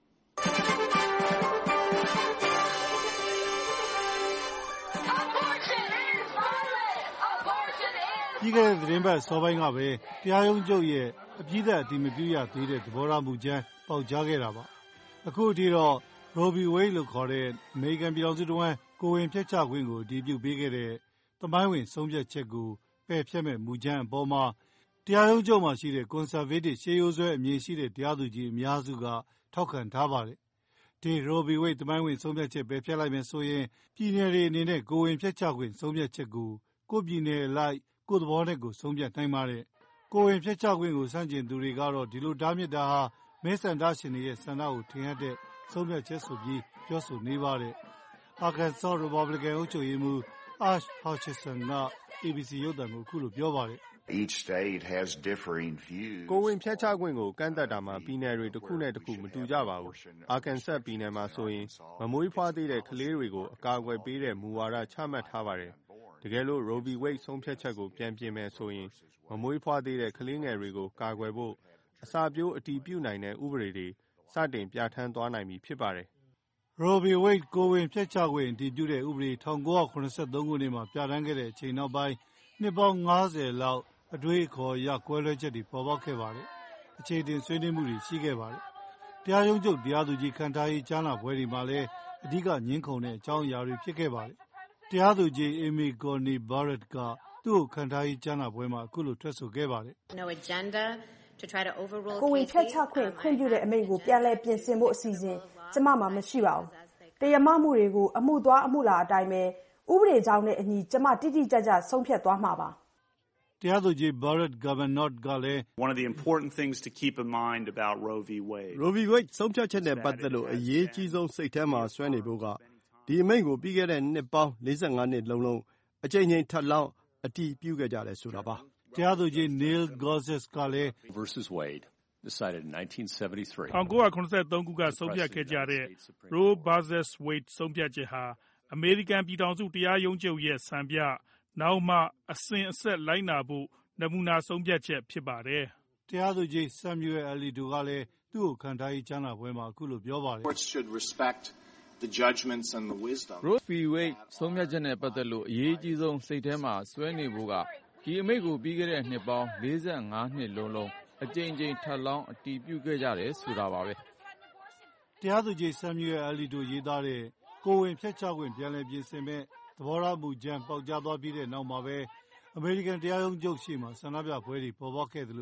ပြီးခဲ့တဲ့သတင်းပတ်စောပိုင်းကပဲတရားရုံးချုပ်ရဲ့အပြည့်အစုံအတည်မပြုရသေးတဲ့သဘောထားမူကြမ်းပေါက်ကြားခဲ့တာပါ။အခုအထိတော့ Roe v. Wade လို့ခေါ်တဲ့အမေရိကန်ပြည်ထောင်စုတဝန်းကိုယ်ဝန်ဖျက်ချခွင့်ကိုအတည်ပြုပေးခဲ့တဲ့သမိုင်းဝင်ဆုံးဖြတ်ချက်ကိုပယ်ဖျက်မဲ့မူကြမ်းအပေါ်မှာတရားရုံးချုပ်မှာရှိတဲ့ကွန်ဆာဗေးတစ်ရှေးရိုးစွဲအမြင်ရှိတဲ့တရားသူကြီးအများစုကထောက်ခံထားပါတယ်။ဒီ Roe v. Wade သမိုင်းဝင်ဆုံးဖြတ်ချက်ပယ်ဖျက်လိုက်မယ်ဆိုရင်ပြည်နယ်တွေအနေနဲ့ကိုယ်ဝန်ဖျက်ချခွင့်ဆုံးဖြတ်ချက်ကိုကိုယ့်ပြည်နယ်လိုက်ကိုယ့်သဘောနဲ့ကိုယ်ဆုံးဖြတ်နိုင်ပါတယ်။ကိုယ်ဝန်ဖျက်ချခွင့်ကိုဆန့်ကျင်သူတွေကတော့ဒီလိုတားမြစ်တာဟာမဲဆန္ဒရှင်တွေရဲ့ဆန္ဒကိုထင်ဟပ်တဲ့ဆုံးဖြတ်ချက်ဆိုပြီးပြောဆိုနေပါတယ်။ Arkansas Republican အုပ်ချုပ်ရေးမှူး Ash Hutchinson က A B C ရုပ်သံကိုအခုလိုပြောပါတယ်။ Each state has differing views. ကိုယ်ဝန်ဖျက်ချခွင့်ကိုကန့်သတ်တာမှာပြည်နယ်တွေတစ်ခုနဲ့တစ်ခုမတူကြပါဘူး။ Arkansas ပြည်နယ်မှာဆိုရင်မမွေးဖွားသေးတဲ့ကလေးတွေကိုအကာအကွယ်ပေးတဲ့မူဝါဒချမှတ်ထားပါတယ်။တကယ်လို့ Roe v. Wade ဆုံးဖြတ်ချက်ကိုပြန်ပြင်မယ်ဆိုရင်မမွေးဖွားသေးတဲ့ကလေးငယ်တွေကိုကာကွယ်ဖို့အစာပြိုးအတည်ပြုနိုင်တဲ့ဥပဒေတွေစတင်ပြဌာန်းသွားနိုင်ပြီဖြစ်ပါတယ်။ Roe v. Wade ကိုယ်ဝန်ဖျက်ချခွင့်အတည်ပြုတဲ့ဥပဒေ၁၉၇၃ခုနှစ်မှာပြဌာန်းခဲ့တဲ့အချိန်နောက်ပိုင်းနှစ်ပေါင်း၅၀လောက်အတွေးအခေါ်အရကွဲလွဲချက်တွေပေါ်ပေါက်ခဲ့ပါတယ်။အခြေတင်ဆွေးနွေးမှုတွေရှိခဲ့ပါတယ်။တရားရုံးချုပ်တရားသူကြီးခန့်ထားရေးကြားနာပွဲတွေမှာလည်းအဓိကငြင်းခုန်တဲ့အကြောင်းအရာတွေဖြစ်ခဲ့ပါတယ်။တရားသူကြီး Amy Coney Barrett ကသူ့ကိုခန့်ထားရေးကြားနာပွဲမှာအခုလိုထွက်ဆိုခဲ့ပါတယ်။ No agenda to try to overrule ကိုယ်ဝန်ဖျက်ချခွင့်ခွင့်ပြုတဲ့အမိန့်ကိုပြန်လည်ပြင်ဆင်ဖို့အစီအစဉ်ကျမမှာမရှိပါဘူး။တရားမမှုတွေကိုအမှုသွားအမှုလာအတိုင်းပဲဥပဒေကြောင်းနဲ့အညီကျမတိတိကျကျဆုံးဖြတ်သွားမှာပါ။တရားသူကြီး Barrett Kavanaugh ကလည်း One of the important things to keep in mind about Roe v. Wade. Roe v. Wade ဆုံးဖြတ်ချက်နဲ့ပတ်သက်လို့အရေးကြီးဆုံးစိတ်ထဲမှာဆွဲနေဖို့ကဒီအမိန့်ကိုပြီးခဲ့တဲ့နှစ်ပေါင်း၄၅နှစ်လုံးလုံးအကြိမ်ကြိမ်ထပ်လောင်းအတည်ပြုခဲ့ကြတယ်ဆိုတာပါ။တရားသူကြီး Neil Gorsuch ကလည်း versus Wade decided in nineteen seventy-three ၁၉၇၃ခုကဆုံးဖြတ်ခဲ့ကြတဲ့ Roe versus Wade ဆုံးဖြတ်ချက်ဟာအမေရိကန်ပြည်ထောင်စုတရားရုံးချုပ်ရဲ့စံပြနောက်မှအစဉ်အဆက်လိုက်နာဖို့နမူနာဆုံးဖြတ်ချက်ဖြစ်ပါတယ်။တရားသူကြီး Samuel Alito ကလည်းသူ့ကိုခန့်ထားရေးကြားနာပွဲမှာအခုလိုပြောပါတယ် Courts should respect the judgments and the wisdom. Roe v. Wade ဆုံးဖြတ်ချက်နဲ့ပတ်သက်လို့အရေးကြီးဆုံးစိတ်ထဲမှာဆွဲနေဖို့ကဒီအမိန့်ကိုပြီးခဲ့တဲ့နှစ်ပေါင်း၄၅နှစ်လုံးလုံးအကြိမ်ကြိမ်ထပ်လောင်းအတည်ပြုခဲ့ကြတယ်ဆိုတာပါပဲ။တရားသူကြီး Samuel Alito ရေးသားတဲ့ကိုယ်ဝန်ဖျက်ချခွင့်ပြန်လည်ပြင်ဆင်မဲ့သဘောထားမူကြမ်းပေါက်ကြားသွားပြီးတဲ့နောက်မှာပဲအမေရိကန်တရားရုံးချုပ်ရှေ့မှာဆန္ဒပြပွဲတွေပေါ်ပေါက်ခဲ့သလို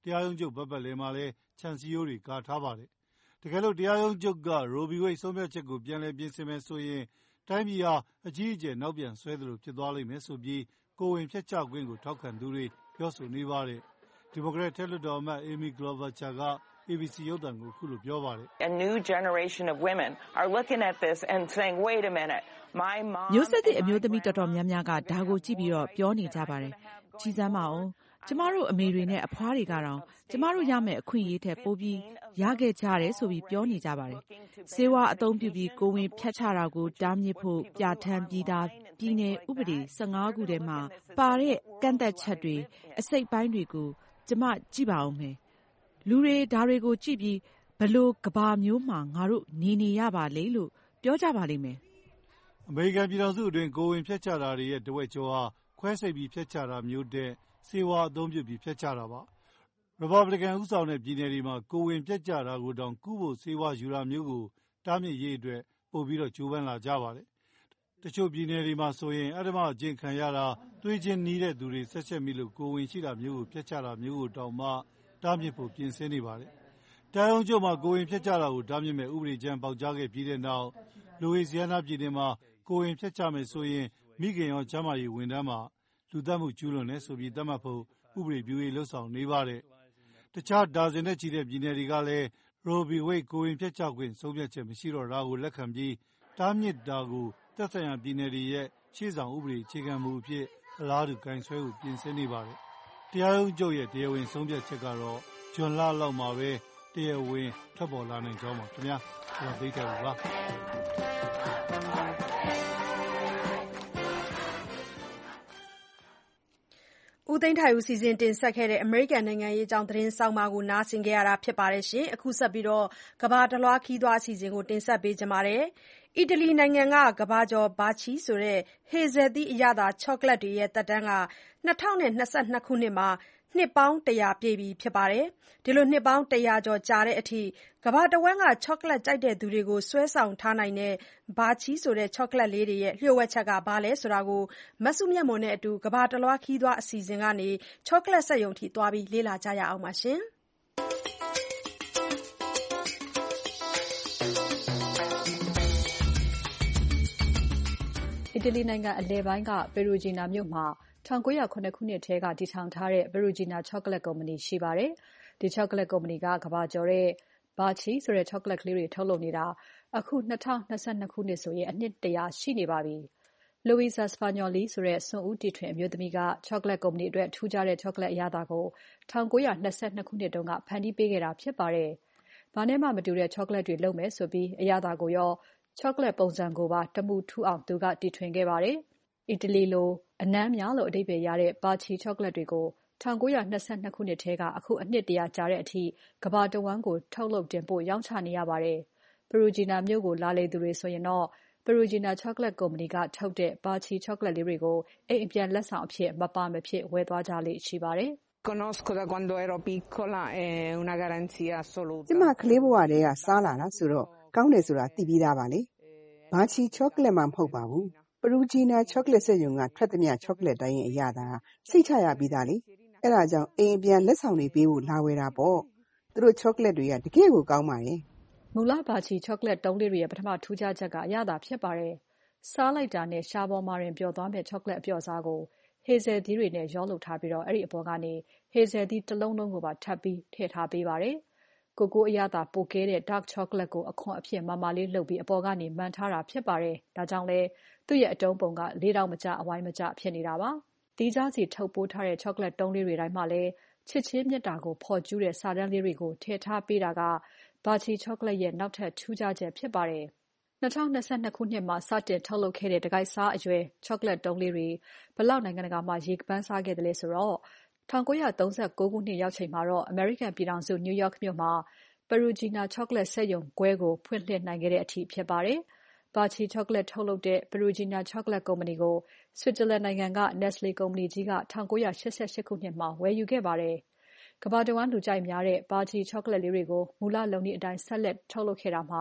တရားရုံးချုပ်ဘက်ပတ်လည်မှာလည်းခြံစည်းရိုးတွေကာထားပါတယ်။တကယ်လို့တရားရုံးချုပ်က Roe v. Wade ဆုံးဖြတ်ချက်ကိုပြန်လည်ပြင်ဆင်မယ်ဆိုရင်တိုင်းပြည်ဟာအကြီးအကျယ်နောက်ပြန်ဆွဲသလိုဖြစ်သွားလိမ့်မယ်ဆိုပြီးကိုယ်ဝန်ဖျက်ချခွင့်ကိုထောက်ခံသူတွေပြောဆိုနေပါတယ်။ဒီမိုကရက်တက်လွှတ်တော်အမတ် Amy Klobuchar က A B C ရုပ်သံကိုအခုလိုပြောပါတယ်။ A new generation of women are looking at this and saying, wait a minute, my mom မျိုးဆက်သစ်အမျိုးသမီးတော်တော်များများကဒါကိုကြည့်ပြီးတော့ပြောနေကြပါတယ်။ကြည်စမ်းပါဦး။ကျမတို့အမေတွေနဲ့အဖွားတွေကတော့ကျမတို့ရမယ့်အခွင့်အရေးထက်ပိုပြီးရခဲ့ကြတယ်ဆိုပြီးပြောနေကြပါတယ်။ဆေးဝါးအသုံးပြုပြီးကိုယ်ဝန်ဖျက်ချတာကိုတားမြစ်ဖို့ပြဋ္ဌာန်းပြီးသားပြည်နယ်ဥပဒေ၁၅ခုထဲမှာပါတဲ့ကန့်သက်ချက်တွေအစိတ်ပိုင်းတွေကိုကျမကြည့်ပါဦးမယ်။လူတွေဒါတွေကိုကြည့်ပြီးဘလို့ကဘာမျိုးမှာငါတို့နေနေရပါလေလို့ပြောကြပါလိမ့်မယ်။အမေရိကန်ပြည်ထောင်စုအတွင်းကိုယ်ဝန်ဖျက်ချတာတွေရဲ့တဝက်ကျော်ဟာခွဲစိတ်ပြီးဖျက်ချတာမျိုးတဲ့ဆေးဝါးအသုံးပြုပြီးဖျက်ချတာပါ။ ရီပတ်ဘလစ်ကန်ဦးဆောင်တဲ့ပြည်နယ်တွေမှာကိုယ်ဝန်ဖျက်ချတာကိုတောင်ကုဖို့ဆေးဝါးယူတာမျိုးကိုတားမြစ်ရေးအတွက်ပို့ပြီးတော့ကြိုးပမ်းလာကြပါတယ်။တချို့ပြည်နယ်တွေမှာဆိုရင်အဓမ္မအကျင့်ခံရတာသွေးချင်းနီးတဲ့သူတွေဆက်ချက်မိလို့ကိုယ်ဝန်ရှိတာမျိုးကိုဖျက်ချတာမျိုးကိုတောင်မှတားမြစ်ဖို့ပြင်ဆင်နေပါတယ်။တရားရုံးချုပ်မှာကိုယ်ဝန်ဖျက်ချတာကိုတားမြစ်မဲ့ဥပဒေကြမ်းပေါက်ကြားခဲ့ပြီးတဲ့နောက်လိုဝီဇီယားနားပြည်နယ်မှာကိုယ်ဝန်ဖျက်ချမယ်ဆိုရင်မိခင်ရောကျန်းမာရေးဝန်ထမ်းမှာလူသတ်မှုကျူးလွန်တယ်ဆိုပြီးသတ်မှတ်ဖို့ဥပဒေပြုရေးလှုပ်ဆောင်နေပါတယ်။တခြားဒါဇင်နဲ့ချီတဲ့ပြည်နယ်တွေကလည်း Roe v. Wade ကိုယ်ဝန်ဖျက်ချခွင့်ဆုံးဖြတ်ချက်မရှိတော့တာကိုလက်ခံပြီးတားမြစ်တာကိုသက်ဆိုင်ရာပြည်နယ်တွေရဲ့ရှေ့ဆောင်ဥပဒေအခြေခံမူအဖြစ်အလားတူကိုင်စွဲဖို့ပြင်ဆင်နေပါတယ်။တရားရုံးချုပ်ရဲ့တရားဝင်ဆုံးဖြတ်ချက်ကတော့ဇွန်လလောက်မှာပဲတရားဝင်ထွက်ပေါ်လာနိုင်ကြောင်းပါခင်ဗျာ။ကျွန်တော်သိတယ်ပါ။ဦးသိန်းထိုင်ဦးစီစဉ်တင်ဆက်ခဲ့တဲ့အမေရိကန်နိုင်ငံရေးအကြောင်းသတင်းဆောင်းပါးကိုနားဆင်ကြရတာဖြစ်ပါတယ်ရှင်။အခုဆက်ပြီးတော့ကဘာတလွှားခီးသွွားအစီအစဉ်ကိုတင်ဆက်ပေးကြပါမယ်။အီတလီနိုင်ငံကကဘာကျော်ဘာချီဆိုတဲ့ဟေဇယ်သီးအရသာချောကလက်တွေရဲ့သက်တမ်းက၂၀၂၂ခုနှစ်မှာနှစ်ပေါင်းတရာပြည့်ပြီဖြစ်ပါတယ်။ဒီလိုနှစ်ပေါင်းတရာကျော်ကြာတဲ့အထိကမ္ဘာတဝန်းကချောကလက်ကြိုက်တဲ့သူတွေကိုဆွဲဆောင်ထားနိုင်တဲ့ဘာချီဆိုတဲ့ချောကလက်လေးတွေရဲ့လျှို့ဝှက်ချက်ကဘာလဲဆိုတာကိုမစုမြတ်မွန်နဲ့အတူကမ္ဘာတလွှားခီးသွွားအစီအစဉ်ကနေချောကလက်စက်ရုံထိသွားပြီးလေ့လာကြရအောင်ပါရှင်။အီတလီနိုင်ငံအလယ်ပိုင်းကပီရူဂျီနာမြို့မှာ၁၉၀၇ခုနှစ်ထဲကတည်ထောင်ထားတဲ့ Perugina ချောကလက်ကုမ္ပဏီရှိပါတယ်။ဒီချောကလက်ကုမ္ပဏီကကမ္ဘာကျော်တဲ့ Baci ဆိုတဲ့ချောကလက်ကလေးတွေထုတ်လုပ်နေတာအခု၂၀၂၂ခုနှစ်ဆိုရင်အနှစ်တရာရှိနေပါပြီ။ Luisa Spagnoli ဆိုတဲ့စွန့်ဦးတီထွင်အမျိုးသမီးကချောကလက်ကုမ္ပဏီအတွက်ထူးခြားတဲ့ချောကလက်အရသာကို၁၉၂၂ခုနှစ်တုန်းကဖန်တီးပေးခဲ့တာဖြစ်ပါတယ်။ဘာနဲ့မှမတူတဲ့ချောကလက်တွေလုပ်မယ်ဆိုပြီးအရသာကိုရောချောကလက်ပုံစံကိုပါတမူထူအောင်သူကတီထွင်ခဲ့ပါတယ်။အီတလီလိုအနမ်းများလို့အဓိပ္ပာယ်ရတဲ့ Baci ချောကလက်တွေကို၁၉၂၂ခုနှစ်ထဲကအခုအနှစ်တရာကြာတဲ့အထိကမ္ဘာတဝန်းကိုထုတ်လုပ်တင်ပို့ရောင်းချနေရပါတယ်။ Perugina မြို့ကိုလာလေသူတွေဆိုရင်တော့ Perugina ချောကလက်ကုမ္ပဏီကထုတ်တဲ့ Baci ချောကလက်လေးတွေကိုအိမ်အပြန်လက်ဆောင်အဖြစ်မပါမဖြစ်ဝယ်သွားကြလေ့ရှိပါတယ်။ Conosco da quando ero piccola, è una garanzia assoluta. ကျမကလေးဘဝတည်းကစားလာတာဆိုတော့ကောင်းတယ်ဆိုတာသိပြီးသားပါလေ။ဘာချီချောကလက်မှမဟုတ်ပါဘူး။ Perugina ချောကလက်စက်ရုံကထွက်သမျှချောကလက်တိုင်းရဲ့အရသာစိတ်ချရပြီးသားလေ။အဲဒါကြောင့်အိမ်အပြန်လက်ဆောင်တွေပေးဖို့လာဝယ်တာပေါ့။သူတို့ချောကလက်တွေကတကယ်ကိုကောင်းပါတယ်။မူလဘာချီချောကလက်တုံးလေးတွေရဲ့ပထမထူးခြားချက်ကအရသာဖြစ်ပါတယ်။စားလိုက်တာနဲ့ရှားပေါ်မှာရင်ပျော်သွားမဲ့ချောကလက်အပျော့စားကိုဟေဇယ်သီးတွေနဲ့ရောလုပ်ထားပြီးတော့အဲ့ဒီအပေါ်ကနေဟေဇယ်သီးတစ်လုံးလုံးကိုပါထပ်ပြီးထည့်ထားပေးပါတယ်။ကိုကိုအရသာပိုကဲတဲ့ dark chocolate ကိုအခွန်အဖြစ်မာမာလေးလုပ်ပြီးအပေါ်ကနေမှန်ထားတာဖြစ်ပါတယ်။ဒါကြောင့်လဲသူ့ရဲ့အတုံးပုံကလေးတောင်မကျအဝိုင်းမကျဖြစ်နေတာပါ။တီးခြားစီထုတ်ပိုးထားတဲ့ချောကလက်တုံးလေးတွေတိုင်းမှာလည်းချစ်ချင်းမြတ်တာကိုဖော်ကျူးတဲ့စာတန်းလေးတွေကိုထည့်ထားပေးတာကဘာချီချောကလက်ရဲ့နောက်ထပ်ထူးခြားချက်ဖြစ်ပါတယ်။၂၀၂၂ခုနှစ်မှာစတင်ထုတ်လုပ်ခဲ့တဲ့တကိုက်စားအရွယ်ချောကလက်တုံးလေးတွေဘလောက်နိုင်ငံတကာမှာရေပန်းစားခဲ့တယ်လဲဆိုတော့၁၉၃၉ခုနှစ်ရောက်ချိန်မှာတော့အမေရိကန်ပြည်ထောင်စုနယူးယောက်မြို့မှာ Perugina ချောကလက်စက်ရုံခွဲကိုဖွင့်လှစ်နိုင်ခဲ့တဲ့အထိဖြစ်ပါတယ်။ Baci ချောကလက်ထုတ်လုပ်တဲ့ Perugina ချောကလက်ကုမ္ပဏီကို Switzerland နိုင်ငံက Nestle ကုမ္ပဏီကြီးက၁၉၈၈ခုနှစ်မှာဝယ်ယူခဲ့ပါတယ်။ကမ္ဘာတဝန်းလူကြိုက်များတဲ့ Baci ချောကလက်လေးတွေကိုမူလလုပ်နည်းအတိုင်းဆက်လက်ထုတ်လုပ်ခဲ့တာမှာ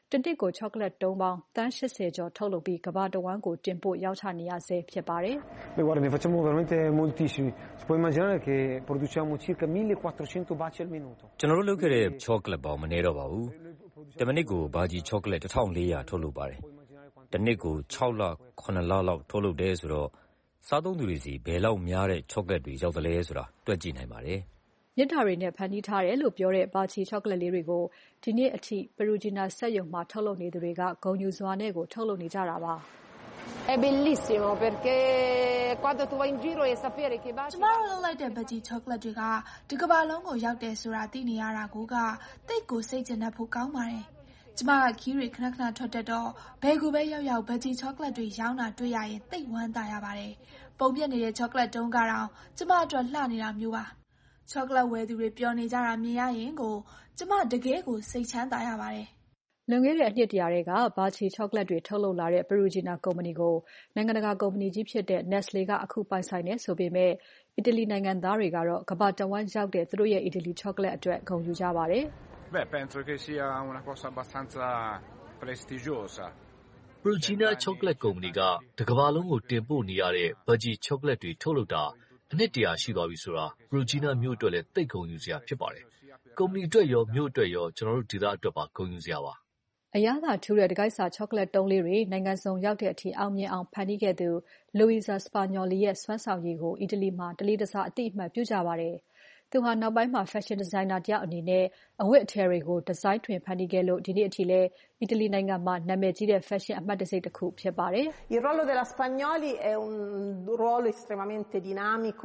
တနှစ်ကိုချောကလက်တုံးပေါင်းသန်း၈၀ကျော်ထုတ်လုပ်ပြီးကမ္ဘာတဝန်းကိုတင်ပို့ရောင်းချနေရဆဲဖြစ်ပါတယ်။ Beh, guarda, ne facciamo veramente moltissimi. Si può immaginare che produciamo circa millequattrocento baci al minuto. ကျွန်တော်တို့လုပ်ခဲ့တဲ့ချောကလက်ပေါင်းမနည်းတော့ပါဘူး။တမိနစ်ကိုဘာကြီးချောကလက်တစ်ထောင်လေးရာထုတ်လုပ်ပါတယ်။တနှစ်ကို၆လ၇လလောက်ထုတ်လုပ်တယ်ဆိုတော့စားသုံးသူတွေစီဘယ်လောက်များတဲ့ချောကလက်တွေရောက်သလဲဆိုတာတွက်ကြည့်နိုင်ပါတယ်။မြစ်တာတွေနဲ့ဖန်တီးထားတယ်လို့ပြောတဲ့ဘာချီချောကလက်လေးတွေကိုဒီနေ့အထိပရူဂျီနာစက်ရုံမှာထုတ်လုပ်နေသူတွေကဂုဏ်ယူစွာနဲ့ကိုထုတ်လုပ်နေကြတာပါ။ È bellissimo perché quando tu vai in giro e sapere che baci ကျမတို့လုပ်လိုက်တဲ့ဘာချီချောကလက်တွေကဒီကမ္ဘာလုံးကိုရောက်တယ်ဆိုတာသိနေရတာကိုကတိတ်ကိုစိတ်ကျဉ်တတ်ဖို့ကောင်းပါတယ်။ကျမကခီးတွေခဏခဏထွက်တတ်တော့ဘယ်ကူပဲရောက်ရောက်ဘာချီချောကလက်တွေရောင်းတာတွေ့ရရင်သိတ်ဝမ်းသာရပါတယ်။ပုံပြနေတဲ့ချောကလက်တုံးကတော့ကျမအတွက်လှနေတာမျိုးပါ။ချောကလက်ဝယ်သူတွေပျော်နေကြတာမြင်ရရင်ကိုကျမတကယ်ကိုစိတ်ချမ်းသာရပါတယ်။လွန်ခဲ့တဲ့အနှစ်တရာတွေကဘာချီချောကလက်တွေထုတ်လုပ်လာတဲ့ပရူဂျီနာကုမ္ပဏီကိုနိုင်ငံတကာကုမ္ပဏီကြီးဖြစ်တဲ့ Nestle ကအခုပိုင်ဆိုင်နေဆိုပေမဲ့အီတလီနိုင်ငံသားတွေကတော့ကမ္ဘာတဝန်းရောက်တဲ့သူတို့ရဲ့အီတလီချောကလက်အတွက်ဂုဏ်ယူကြပါတယ်။ Beh, penso che sia una cosa abbastanza prestigiosa. ပရူဂျီနာချောကလက်ကုမ္ပဏီကတကမ္ဘာလုံးကိုတင်ပို့နေရတဲ့ဘာချီချောကလက်တွေထုတ်လုပ်တာအနှစ်တရာရှိသွားပြီဆိုတာပရူဂျီနာမြို့အတွက်လည်းသိပ်ဂုဏ်ယူစရာဖြစ်ပါတယ်။ကုမ္ပဏီအတွက်ရောမြို့အတွက်ရောကျွန်တော်တို့ဒေသအတွက်ပါဂုဏ်ယူစရာပါ။အရသာထူးတဲ့တကိုက်စာချောကလက်တုံးလေးတွေနိုင်ငံစုံရောက်တဲ့အထိအောင်မြင်အောင်ဖန်တီးခဲ့သူ Luisa Spagnoli ရဲ့စွမ်းဆောင်ရည်ကိုအီတလီမှာတလေးတစားအသိအမှတ်ပြုကြပါတယ်။သူဟာနောက်ပိုင်းမှာ fashion designer တယောက်အနေနဲ့အဝတ်အထည်တွေကိုဒီဇိုင်းထွင်ဖန်တီးခဲ့လို့ဒီနေ့အထိလည်းအီတလီနိုင်ငံမှာနာမည်ကြီးတဲ့ fashion အမှတ်တံဆိပ်တစ်ခုဖြစ်ပါတယ်။ Il ruolo della Spagnoli è un ruolo estremamente dinamico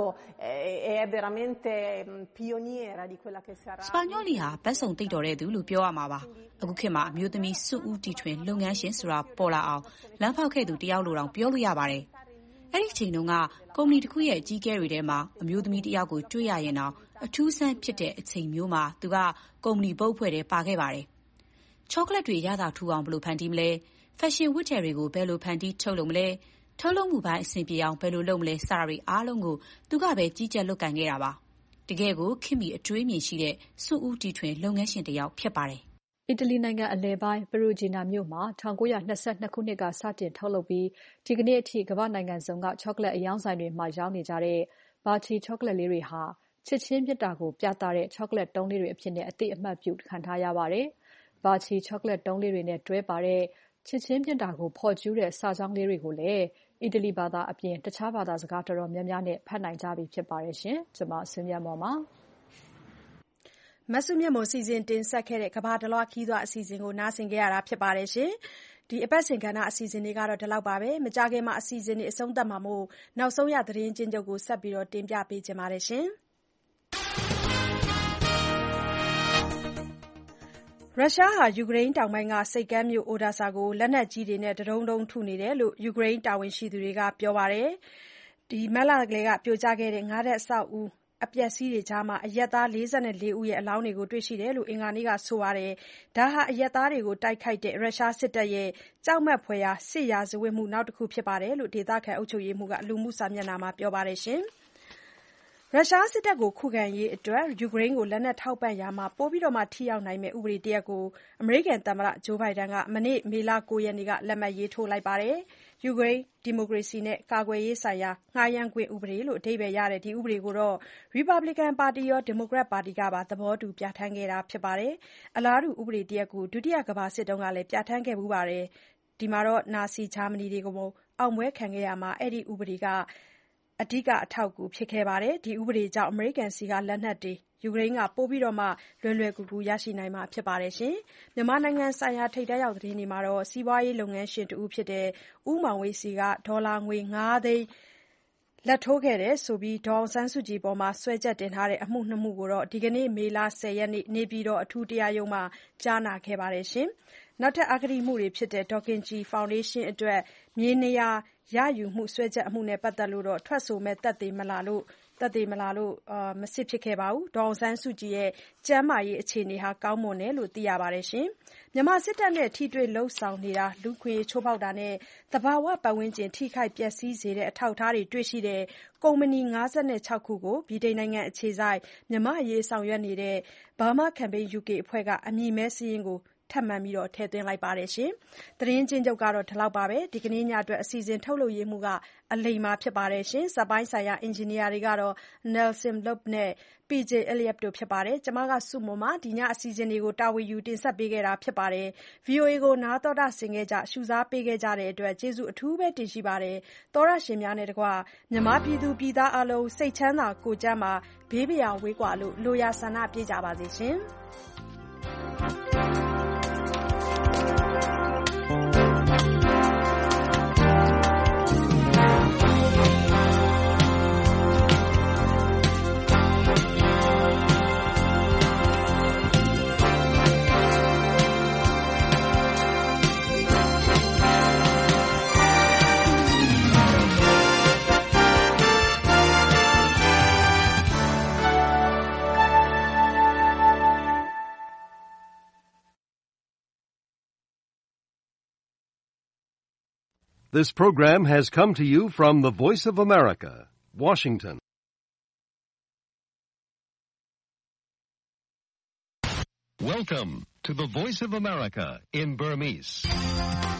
e è veramente pioniera di quella che sarà Spagnoli ဟာဘတ်စုံသိတော်တဲ့သူလို့ပြောရမှာပါ။အခုခေတ်မှာအမျိုးသမီးစွဦးတီထွင်လုပ်ငန်းရှင်ဆိုတာပေါ်လာအောင်လမ်းဖောက်ခဲ့သူတယောက်လိုတောင်ပြောလို့ရပါတယ်။အဲ့ဒီအချိန်တုန်းကကုမ္ပဏီတစ်ခုရဲ့အကြီးအကဲတွေထဲမှာအမျိုးသမီးတယောက်ကိုတွေ့ရရင်တော့အထူးဆန်းဖြစ်တဲ့အချိန်မျိုးမှာသူကကုမ္ပဏီဘုတ်အဖွဲ့ထဲပါခဲ့ပါတယ်။ချောကလက်တွေရတာထူအောင်ဘယ်လိုဖန်တီးမလဲ။ fashion ဝတ်ထည်တွေကိုဘယ်လိုဖန်တီးထုတ်လုပ်မလဲ။ထုတ်လုပ်မှုပိုင်းအဆင်ပြေအောင်ဘယ်လိုလုပ်မလဲစတာတွေအားလုံးကိုသူကပဲကြီးကြပ်လုပ်ကိုင်ခဲ့တာပါ။တကယ်ကိုခင်မီအတွေးမြင်ရှိတဲ့စွဦးတီထွင်လုပ်ငန်းရှင်တယောက်ဖြစ်ပါတယ်။အီတလီနိုင်ငံအလယ်ပိုင်းပရူဂျီနာမြို့မှာ၁၉၂၂ခုနှစ်ကစတင်ထုတ်လုပ်ပြီးဒီကနေ့အထိကမ္ဘာနိုင်ငံစုံကချောကလက်အရောင်းဆိုင်တွေမှာရောင်းနေကြတဲ့ဘာချီချောကလက်လေးတွေဟာချစ်ချင်းမြတ်တာကိုပြသတဲ့ချောကလက်တုံးလေးတွေအဖြစ်နဲ့အသိအမှတ်ပြုခံထားရပါတယ်။ဘာချီချောကလက်တုံးလေးတွေနဲ့တွဲပါတဲ့ချစ်ချင်းမြတ်တာကိုဖော်ကျူးတဲ့စာကြောင်းလေးတွေကိုလည်းအီတလီဘာသာအပြင်တခြားဘာသာစကားတော်တော်များများနဲ့ဖတ်နိုင်ကြပြီဖြစ်ပါတယ်ရှင်။ကျွန်မဆွေမြတ်မော်ပါ။မဆုမြတ်မို့စီစဉ်တင်ဆက်ခဲ့တဲ့ကဘာတလွားခီးသွားအစီအစဉ်ကိုနားဆင်ကြရတာဖြစ်ပါတယ်ရှင်။ဒီအပတ်စဉ်ကဏ္ဍအစီအစဉ်တွေကတော့ဒီလောက်ပါပဲ။မကြခင်မှာအစီအစဉ်တွေအဆုံးသတ်မှာမို့နောက်ဆုံးရသတင်းချင်းချုပ်ကိုဆက်ပြီးတော့တင်ပြပေးကြပါမယ်ရှင်။ရုရှားဟာယူကရိန်းတောင်ပိုင်းကဆိပ်ကမ်းမြို့ Odesa ကိုလက်နက်ကြီးတွေနဲ့တဒုန်းဒုန်းထုနေတယ်လို့ယူကရိန်းတာဝန်ရှိသူတွေကပြောပါတယ်။မတ်လကတည်းကပြိုကျခဲ့တဲ့ငါးထပ်အဆောက်အဦအပျက်အစီးတွေကြားမှာအရပ်သား၄၄ဦးရဲ့အလောင်းတွေကိုတွေ့ရှိတယ်လို့အင်္ဂါနေ့ကဆိုပါတယ်။ဒါဟာအရပ်သားတွေကိုတိုက်ခိုက်တဲ့ရုရှားစစ်တပ်ရဲ့ကြောက်မက်ဖွယ်ရာစစ်ရာဇဝတ်မှုနောက်တခုဖြစ်တယ်လို့ဒေသခံအုပ်ချုပ်ရေးမှူးကလူမှုစာမျက်နှာမှာပြောပါတယ်။ရုရှားစစ်တပ်ကိုခုခံရေးအတွက်ယူကရိန်းကိုလက်နက်ထောက်ပံ့ရာမှာပိုပြီးထိရောက်နိုင်မယ့်ဥပဒေတရပ်ကိုအမေရိကန်သမ္မတဂျိုးဘိုင်ဒန်ကမနေ့မေလ၉ရက်နေ့ကလက်မှတ်ရေးထိုးလိုက်ပါတယ်။ယူကရိန်းဒီမိုကရေစီနဲ့ကာကွယ်ရေးဆိုင်ရာငှားရမ်းခွင့်ဥပဒေလို့အဓိပ္ပါယ်ရတဲ့ဒီဥပဒေကိုတော့ရီပတ်ဘလစ်ကန်ပါတီရောဒီမိုကရက်ပါတီကပါသဘောတူပြဋ္ဌာန်းခဲ့တာဖြစ်ပါတယ်။အလားတူဥပဒေတရပ်ကိုဒုတိယကမ္ဘာစစ်တုန်းကလည်းပြဋ္ဌာန်းခဲ့ဖူးပါတယ်။ဒီမှာနာစီဂျာမနီတွေကိုအောင်ပွဲခံခဲ့ရမှာအဲဒီဥပဒေကအဓိကအထောက်အကူဖြစ်ခဲ့ပါတယ်။ဒီဥပဒေကြောင့်အမေရိကန်ဆီကလက်နက်တွေယူကရိန်းကပိုပြီးတော့မှလွယ်လွယ်ကူကူရရှိနိုင်မှာဖြစ်ပါတယ်ရှင်။မြန်မာနိုင်ငံဆိုင်ရာထိပ်တန်းရောက်သတင်းတွေမှာတော့စီးပွားရေးလုပ်ငန်းရှင်တဦးဖြစ်တဲ့ဦးမောင်ဝေးစီကဒေါ်လာငွေငါးသိန်းလက်ထိုးခဲ့တယ်ဆိုပြီးဒေါ်အောင်ဆန်းစုကြည်ပေါ်မှာဆွဲချက်တင်ထားတဲ့အမှုနှစ်မှုကိုတော့ဒီကနေ့မေလ၁၀ရက်နေ့နေပြည်တော်အထူးတရားရုံးမှာကြားနာခဲ့ပါတယ်ရှင်။နောက်ထပ်အဂတိမှုတွေဖြစ်တဲ့ဒေါ်ခင်ကြည်ဖောင်ဒေးရှင်းအတွက်မြေနေရာရယူမှုစွဲချက်အမှုနဲ့ပတ်သက်လို့တော့ထွက်ဆိုမဲ့သက်သေမလာလို့သက်သေမလာလို့မစစ်ဖြစ်ခဲ့ပါဘူး။ဒေါ်အောင်ဆန်းစုကြည်ရဲ့ကျန်းမာရေးအခြေအနေဟာကောင်းမွန်တယ်လို့သိရပါတယ်ရှင်။မြန်မာစစ်တပ်နဲ့ထိတွေ့လှုပ်ဆောင်နေတာလူခွင့်ချိုးဖောက်တာနဲ့သဘာဝပတ်ဝန်းကျင်ထိခိုက်ပျက်စီးစေတဲ့အထောက်အထားတွေတွေ့ရှိတဲ့ကုမ္ပဏီ၅၆ခုကိုဗြိတိန်နိုင်ငံအခြေစိုက်မြန်မာအရေးဆောင်ရွက်နေတဲ့ Burma Campaign ယူကေ အဖွဲ့ကအမည်မဲစာရင်းကိုထပ်မံပြီးထည့်သွင်းလိုက်ပါတယ်။သတင်းချင်းချုပ်ကတော့ဒီလောက်ပါပဲ။ဒီကနေ့ညအတွက်အစီအစဉ်ထုတ်လုပ်ရေးမှူးကအလိမ္မာဖြစ်ပါတယ်။စက်ပိုင်းဆိုင်ရာအင်ဂျင်နီယာတွေကတော့ Nelson Lop နဲ့ ပီ ဂျေ Elliott တို့ဖြစ်ပါတယ်။ကျွန်မကစုမွန်ပါဒီညအစီအစဉ်တွေကိုတာဝန်ယူတင်ဆက်ပေးခဲ့တာဖြစ်ပါတယ်။ ဗွီအိုအေကိုနားတော်တာဆင်ခဲ့ကြရှုစားပေးခဲ့ကြတဲ့အတွက်ကျေးဇူးအထူးပဲတင်ရှိပါတယ်။သောရရှင်များနဲ့တကွမြန်မာပြည်သူပြည်သားအလုံးစိတ်ချမ်းသာကိုယ်ကျန်းမာဘေးပရာဝေးကွာလို့လိုရာဆန္ဒပြကြပါစေရှင်။ This program has come to you from the Voice of America, Washington. Welcome to the Voice of America in Burmese.